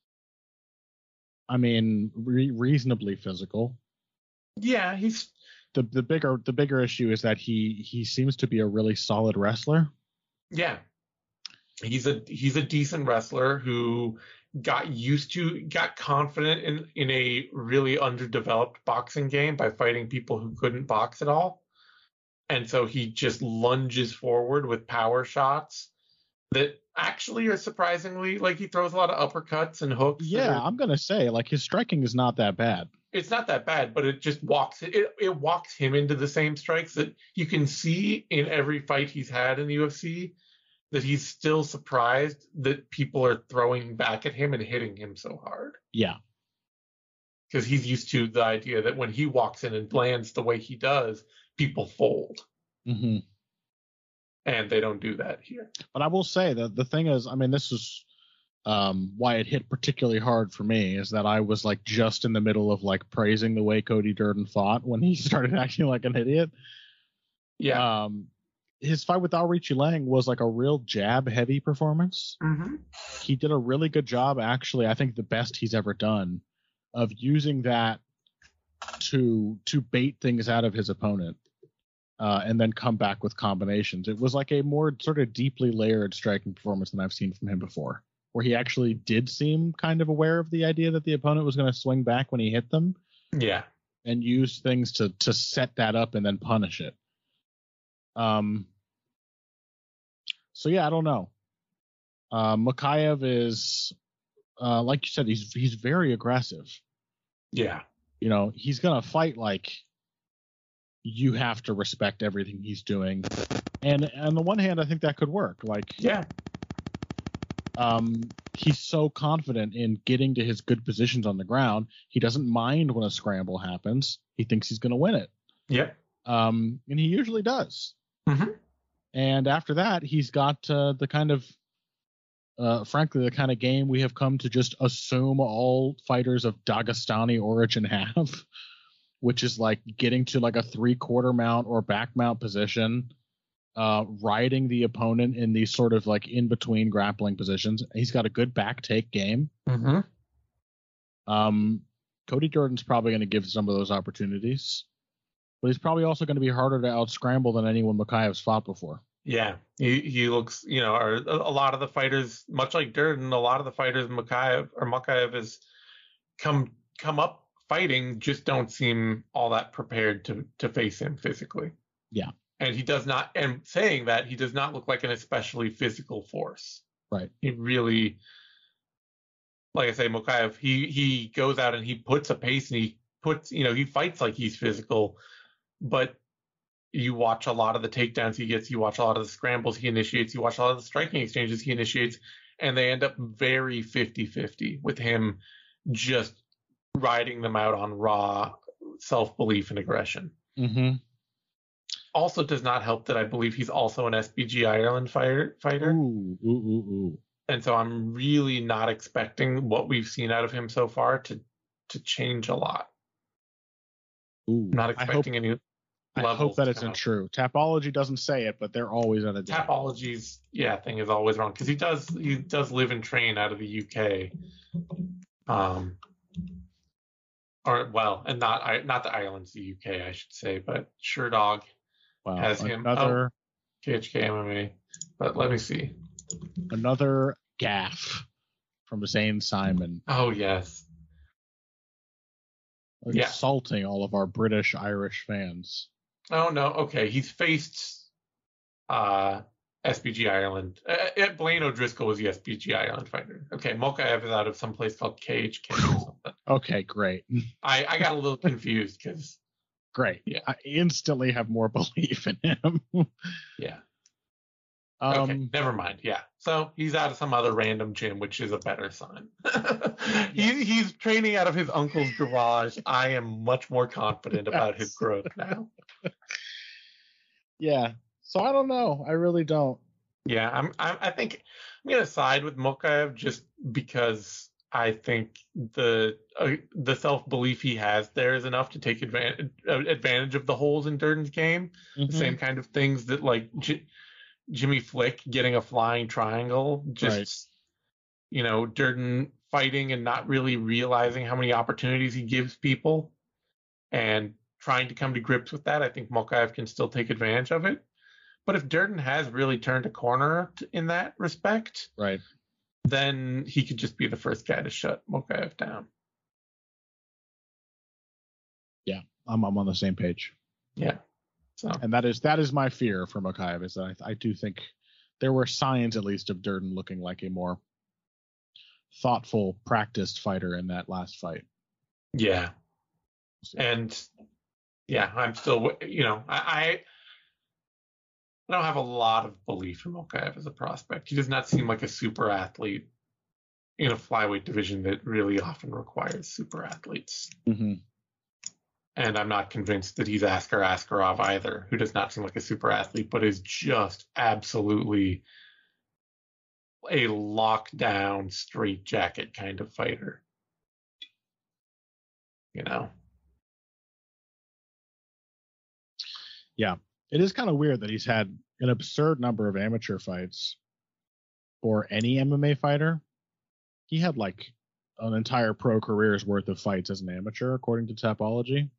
[SPEAKER 3] reasonably physical.
[SPEAKER 2] Yeah, he's
[SPEAKER 3] the bigger issue is that he seems to be a really solid wrestler.
[SPEAKER 2] Yeah, he's a decent wrestler who got confident in a really underdeveloped boxing game by fighting people who couldn't box at all, and so he just lunges forward with power shots that actually are surprisingly, like, he throws a lot of uppercuts and hooks.
[SPEAKER 3] Yeah, I'm gonna say, like, his striking is not that bad.
[SPEAKER 2] It's not that bad, but it just walks him into the same strikes that you can see in every fight he's had in the UFC, that he's still surprised that people are throwing back at him and hitting him so hard.
[SPEAKER 3] Yeah.
[SPEAKER 2] Because he's used to the idea that when he walks in and lands the way he does, people fold.
[SPEAKER 3] Mm-hmm.
[SPEAKER 2] And they don't do that here.
[SPEAKER 3] But I will say that the thing is, this is why it hit particularly hard for me, is that I was like just in the middle of like praising the way Cody Durden fought when he started acting like an idiot.
[SPEAKER 2] Yeah.
[SPEAKER 3] His fight with Aoriqi Lang was like a real jab heavy performance.
[SPEAKER 2] Mm-hmm.
[SPEAKER 3] He did a really good job, actually. I think the best he's ever done of using that to bait things out of his opponent. And then come back with combinations. It was like a more sort of deeply layered striking performance than I've seen from him before, where he actually did seem kind of aware of the idea that the opponent was going to swing back when he hit them.
[SPEAKER 2] Yeah.
[SPEAKER 3] And use things to set that up and then punish it. So yeah, I don't know. Mokaev is, like you said, he's very aggressive.
[SPEAKER 2] Yeah.
[SPEAKER 3] He's going to fight like, you have to respect everything he's doing, and on the one hand, I think that could work. Like,
[SPEAKER 2] yeah,
[SPEAKER 3] he's so confident in getting to his good positions on the ground. He doesn't mind when a scramble happens. He thinks he's going to win it.
[SPEAKER 2] Yep.
[SPEAKER 3] And he usually does.
[SPEAKER 2] Mm-hmm.
[SPEAKER 3] And after that, he's got the kind of, frankly, the kind of game we have come to just assume all fighters of Dagestani origin have, which is like getting to like a 3/4 mount or back mount position, riding the opponent in these sort of like in between grappling positions. He's got a good back take game.
[SPEAKER 2] Mm-hmm.
[SPEAKER 3] Cody Durden's probably going to give some of those opportunities, but he's probably also going to be harder to out scramble than anyone Mokaev's fought before.
[SPEAKER 2] Yeah, he looks, or a lot of the fighters, much like Durden, a lot of the fighters Mokaev has come up fighting just don't seem all that prepared to face him physically.
[SPEAKER 3] Yeah.
[SPEAKER 2] And he does not, and saying that, he does not look like an especially physical force.
[SPEAKER 3] Right.
[SPEAKER 2] He really, like I say, Mokaev, he goes out and he puts a pace and he puts, he fights like he's physical, but you watch a lot of the takedowns he gets, you watch a lot of the scrambles he initiates, you watch a lot of the striking exchanges he initiates, and they end up very 50-50 with him just riding them out on raw self-belief and aggression.
[SPEAKER 3] Mm-hmm.
[SPEAKER 2] Also does not help that I believe he's also an SBG Ireland fighter.
[SPEAKER 3] Ooh.
[SPEAKER 2] And so I'm really not expecting what we've seen out of him so far to change a lot.
[SPEAKER 3] Ooh.
[SPEAKER 2] I'm not expecting any levels.
[SPEAKER 3] I hope that isn't true. Tapology doesn't say it, but they're always on a day.
[SPEAKER 2] Tapology's thing is always wrong because he does live and train out of the UK. And not the islands, the UK, I should say, but Sherdog has him.
[SPEAKER 3] Another
[SPEAKER 2] KHK MMA. But let me see.
[SPEAKER 3] Another gaffe from Zane Simon.
[SPEAKER 2] Oh yes.
[SPEAKER 3] Insulting all of our British Irish fans.
[SPEAKER 2] Oh no, okay. He's faced SBG Ireland. Blaine O'Driscoll was the SBG Ireland fighter. Okay, Mokaev is out of some place called KHK or something.
[SPEAKER 3] Okay, great.
[SPEAKER 2] I got a little confused because.
[SPEAKER 3] Great.
[SPEAKER 2] Yeah.
[SPEAKER 3] I instantly have more belief in him.
[SPEAKER 2] Yeah. Okay, never mind. Yeah. So he's out of some other random gym, which is a better sign. He's training out of his uncle's garage. I am much more confident about his growth now.
[SPEAKER 3] Yeah. So I don't know. I really don't.
[SPEAKER 2] Yeah, I think I'm gonna side with Mokaev just because I think the self-belief he has there is enough to take advantage of the holes in Durden's game. Mm-hmm. The same kind of things that like Jimmy Flick getting a flying triangle, just right. Durden fighting and not really realizing how many opportunities he gives people and trying to come to grips with that. I think Mokaev can still take advantage of it. But if Durden has really turned a corner in that respect,
[SPEAKER 3] right,
[SPEAKER 2] then he could just be the first guy to shut Mokaev down.
[SPEAKER 3] Yeah, I'm on the same page.
[SPEAKER 2] Yeah. So.
[SPEAKER 3] And that is my fear for Mokaev, is that I do think there were signs at least of Durden looking like a more thoughtful, practiced fighter in that last fight.
[SPEAKER 2] Yeah. And yeah, I'm still, I don't have a lot of belief in Mokaev as a prospect. He does not seem like a super athlete in a flyweight division that really often requires super athletes.
[SPEAKER 3] Mm-hmm.
[SPEAKER 2] And I'm not convinced that he's Askar Askarov either, who does not seem like a super athlete, but is just absolutely a lockdown, straitjacket kind of fighter.
[SPEAKER 3] Yeah. It is kind of weird that he's had an absurd number of amateur fights for any MMA fighter. He had like an entire pro career's worth of fights as an amateur, according to Tapology.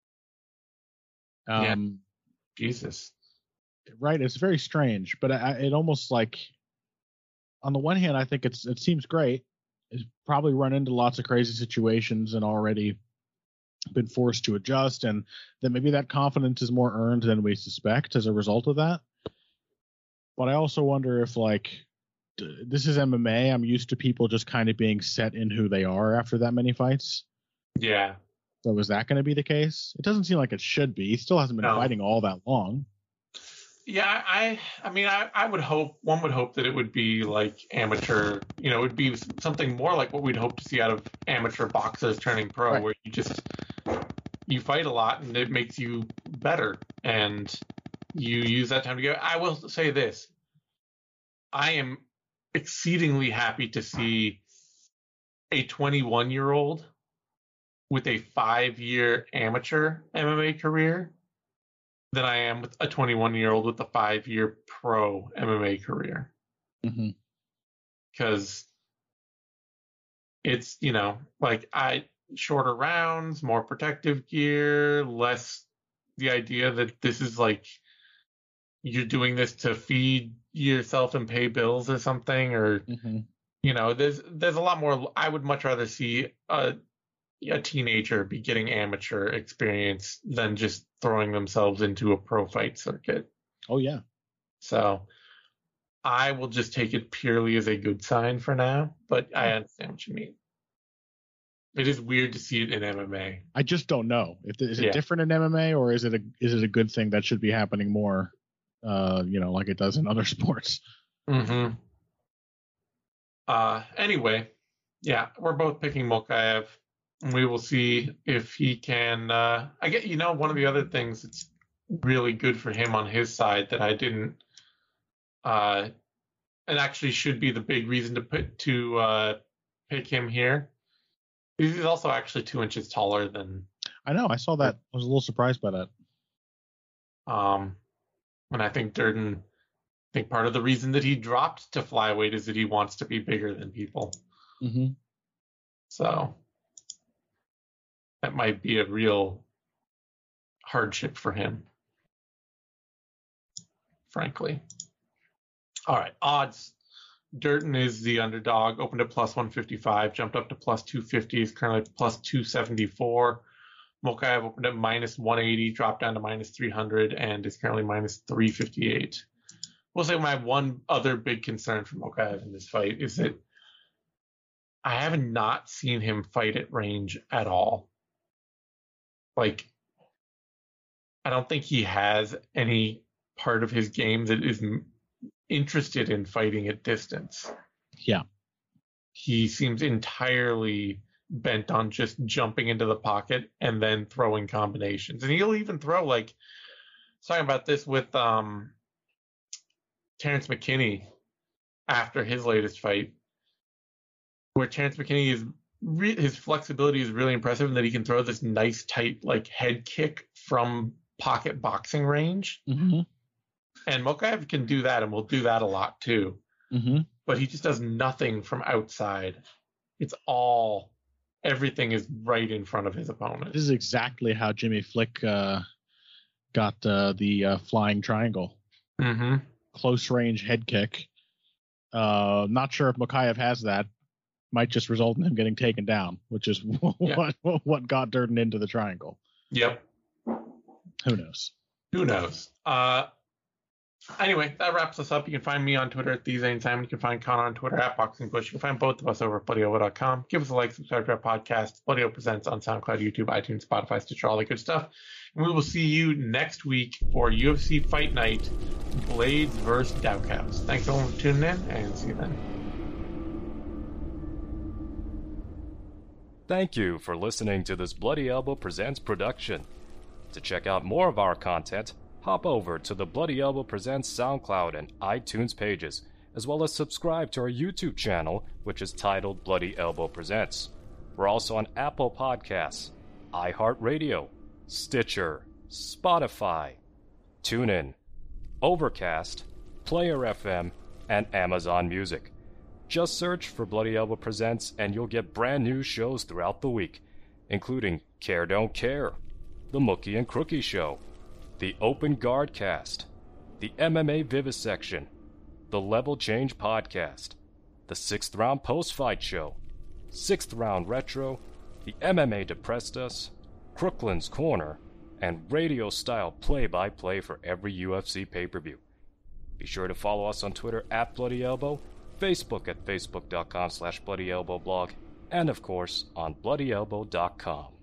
[SPEAKER 2] Jesus.
[SPEAKER 3] Right. It's very strange, but it almost like, on the one hand, I think it seems great. He's probably run into lots of crazy situations and already been forced to adjust, and then maybe that confidence is more earned than we suspect as a result of that. But I also wonder if, like, this is MMA. I'm used to people just kind of being set in who they are after that many fights.
[SPEAKER 2] Yeah.
[SPEAKER 3] So is that going to be the case? It doesn't seem like it should be. He still hasn't been fighting all that long.
[SPEAKER 2] Yeah, I mean, I would hope, one would hope that it would be like amateur, it would be something more like what we'd hope to see out of amateur boxers turning pro,
[SPEAKER 3] Right.
[SPEAKER 2] where you fight a lot and it makes you better and you use that time to go. I will say this. I am exceedingly happy to see a 21-year-old with a 5-year amateur MMA career than I am with a 21-year-old with a 5-year pro MMA career. Because it's, shorter rounds, more protective gear, less the idea that this is like you're doing this to feed yourself and pay bills or something, or there's a lot more. I would much rather see a teenager be getting amateur experience than just throwing themselves into a pro fight circuit.
[SPEAKER 3] Oh yeah.
[SPEAKER 2] So I will just take it purely as a good sign for now, but I understand what you mean. It is weird to see it in MMA.
[SPEAKER 3] I just don't know. Is it different in MMA, or is it a good thing that should be happening more, like it does in other sports?
[SPEAKER 2] Anyway, yeah, we're both picking Mokaev. We will see if he can. One of the other things that's really good for him on his side that I didn't, and actually should be the big reason to pick him here. He's also actually 2 inches taller than.
[SPEAKER 3] I know. I saw that. I was a little surprised by that.
[SPEAKER 2] And I think Durden. I think part of the reason that he dropped to flyweight is that he wants to be bigger than people. So that might be a real hardship for him, frankly. All right, odds. Durden is the underdog, opened at plus 155, jumped up to plus 250, is currently plus 274. Mokaev opened at minus 180, dropped down to minus 300, and is currently minus 358. We'll say my one other big concern for Mokaev in this fight is that I have not seen him fight at range at all. Like, I don't think he has any part of his game that is interested in fighting at distance.
[SPEAKER 3] Yeah.
[SPEAKER 2] He seems entirely bent on just jumping into the pocket and then throwing combinations. And he'll even throw, like, I was talking about this with Terrence McKinney after his latest fight, where Terrence McKinney is his flexibility is really impressive, and that he can throw this nice tight like head kick from pocket boxing range. And Mokaev can do that, and will do that a lot too. But he just does nothing from outside. It's all, everything is right in front of his opponent.
[SPEAKER 3] This is exactly how Jimmy Flick got the flying triangle. Close range head kick. Not sure if Mokaev has that. Might just result in him getting taken down, which is what got Durden into the triangle.
[SPEAKER 2] Yep.
[SPEAKER 3] Who knows?
[SPEAKER 2] Who knows? Anyway, that wraps us up. You can find me on Twitter at TheZaneSimon. You can find Connor on Twitter at BoxingBush. You can find both of us over at BloodyElbow.com. Give us a like, subscribe to our podcast. Bloody Elbow Presents on SoundCloud, YouTube, iTunes, Spotify, Stitcher, all that good stuff. And we will see you next week for UFC Fight Night, Blades vs. Daukhouse. Thanks everyone for tuning in, and see you then.
[SPEAKER 1] Thank you for listening to this Bloody Elbow Presents production. To check out more of our content, hop over to the Bloody Elbow Presents SoundCloud and iTunes pages, as well as subscribe to our YouTube channel, which is titled Bloody Elbow Presents. We're also on Apple Podcasts, iHeartRadio, Stitcher, Spotify, TuneIn, Overcast, Player FM, and Amazon Music. Just search for Bloody Elbow Presents and you'll get brand new shows throughout the week, including Care Don't Care, The Mookie and Crookie Show, The Open Guard Cast, The MMA Vivisection, The Level Change Podcast, The 6th Round Post-Fight Show, 6th Round Retro, The MMA Depressed Us, Crooklyn's Corner, and radio-style play-by-play for every UFC pay-per-view. Be sure to follow us on Twitter at Bloody Elbow, Facebook at facebook.com/bloodyelbowblog, and of course on bloodyelbow.com.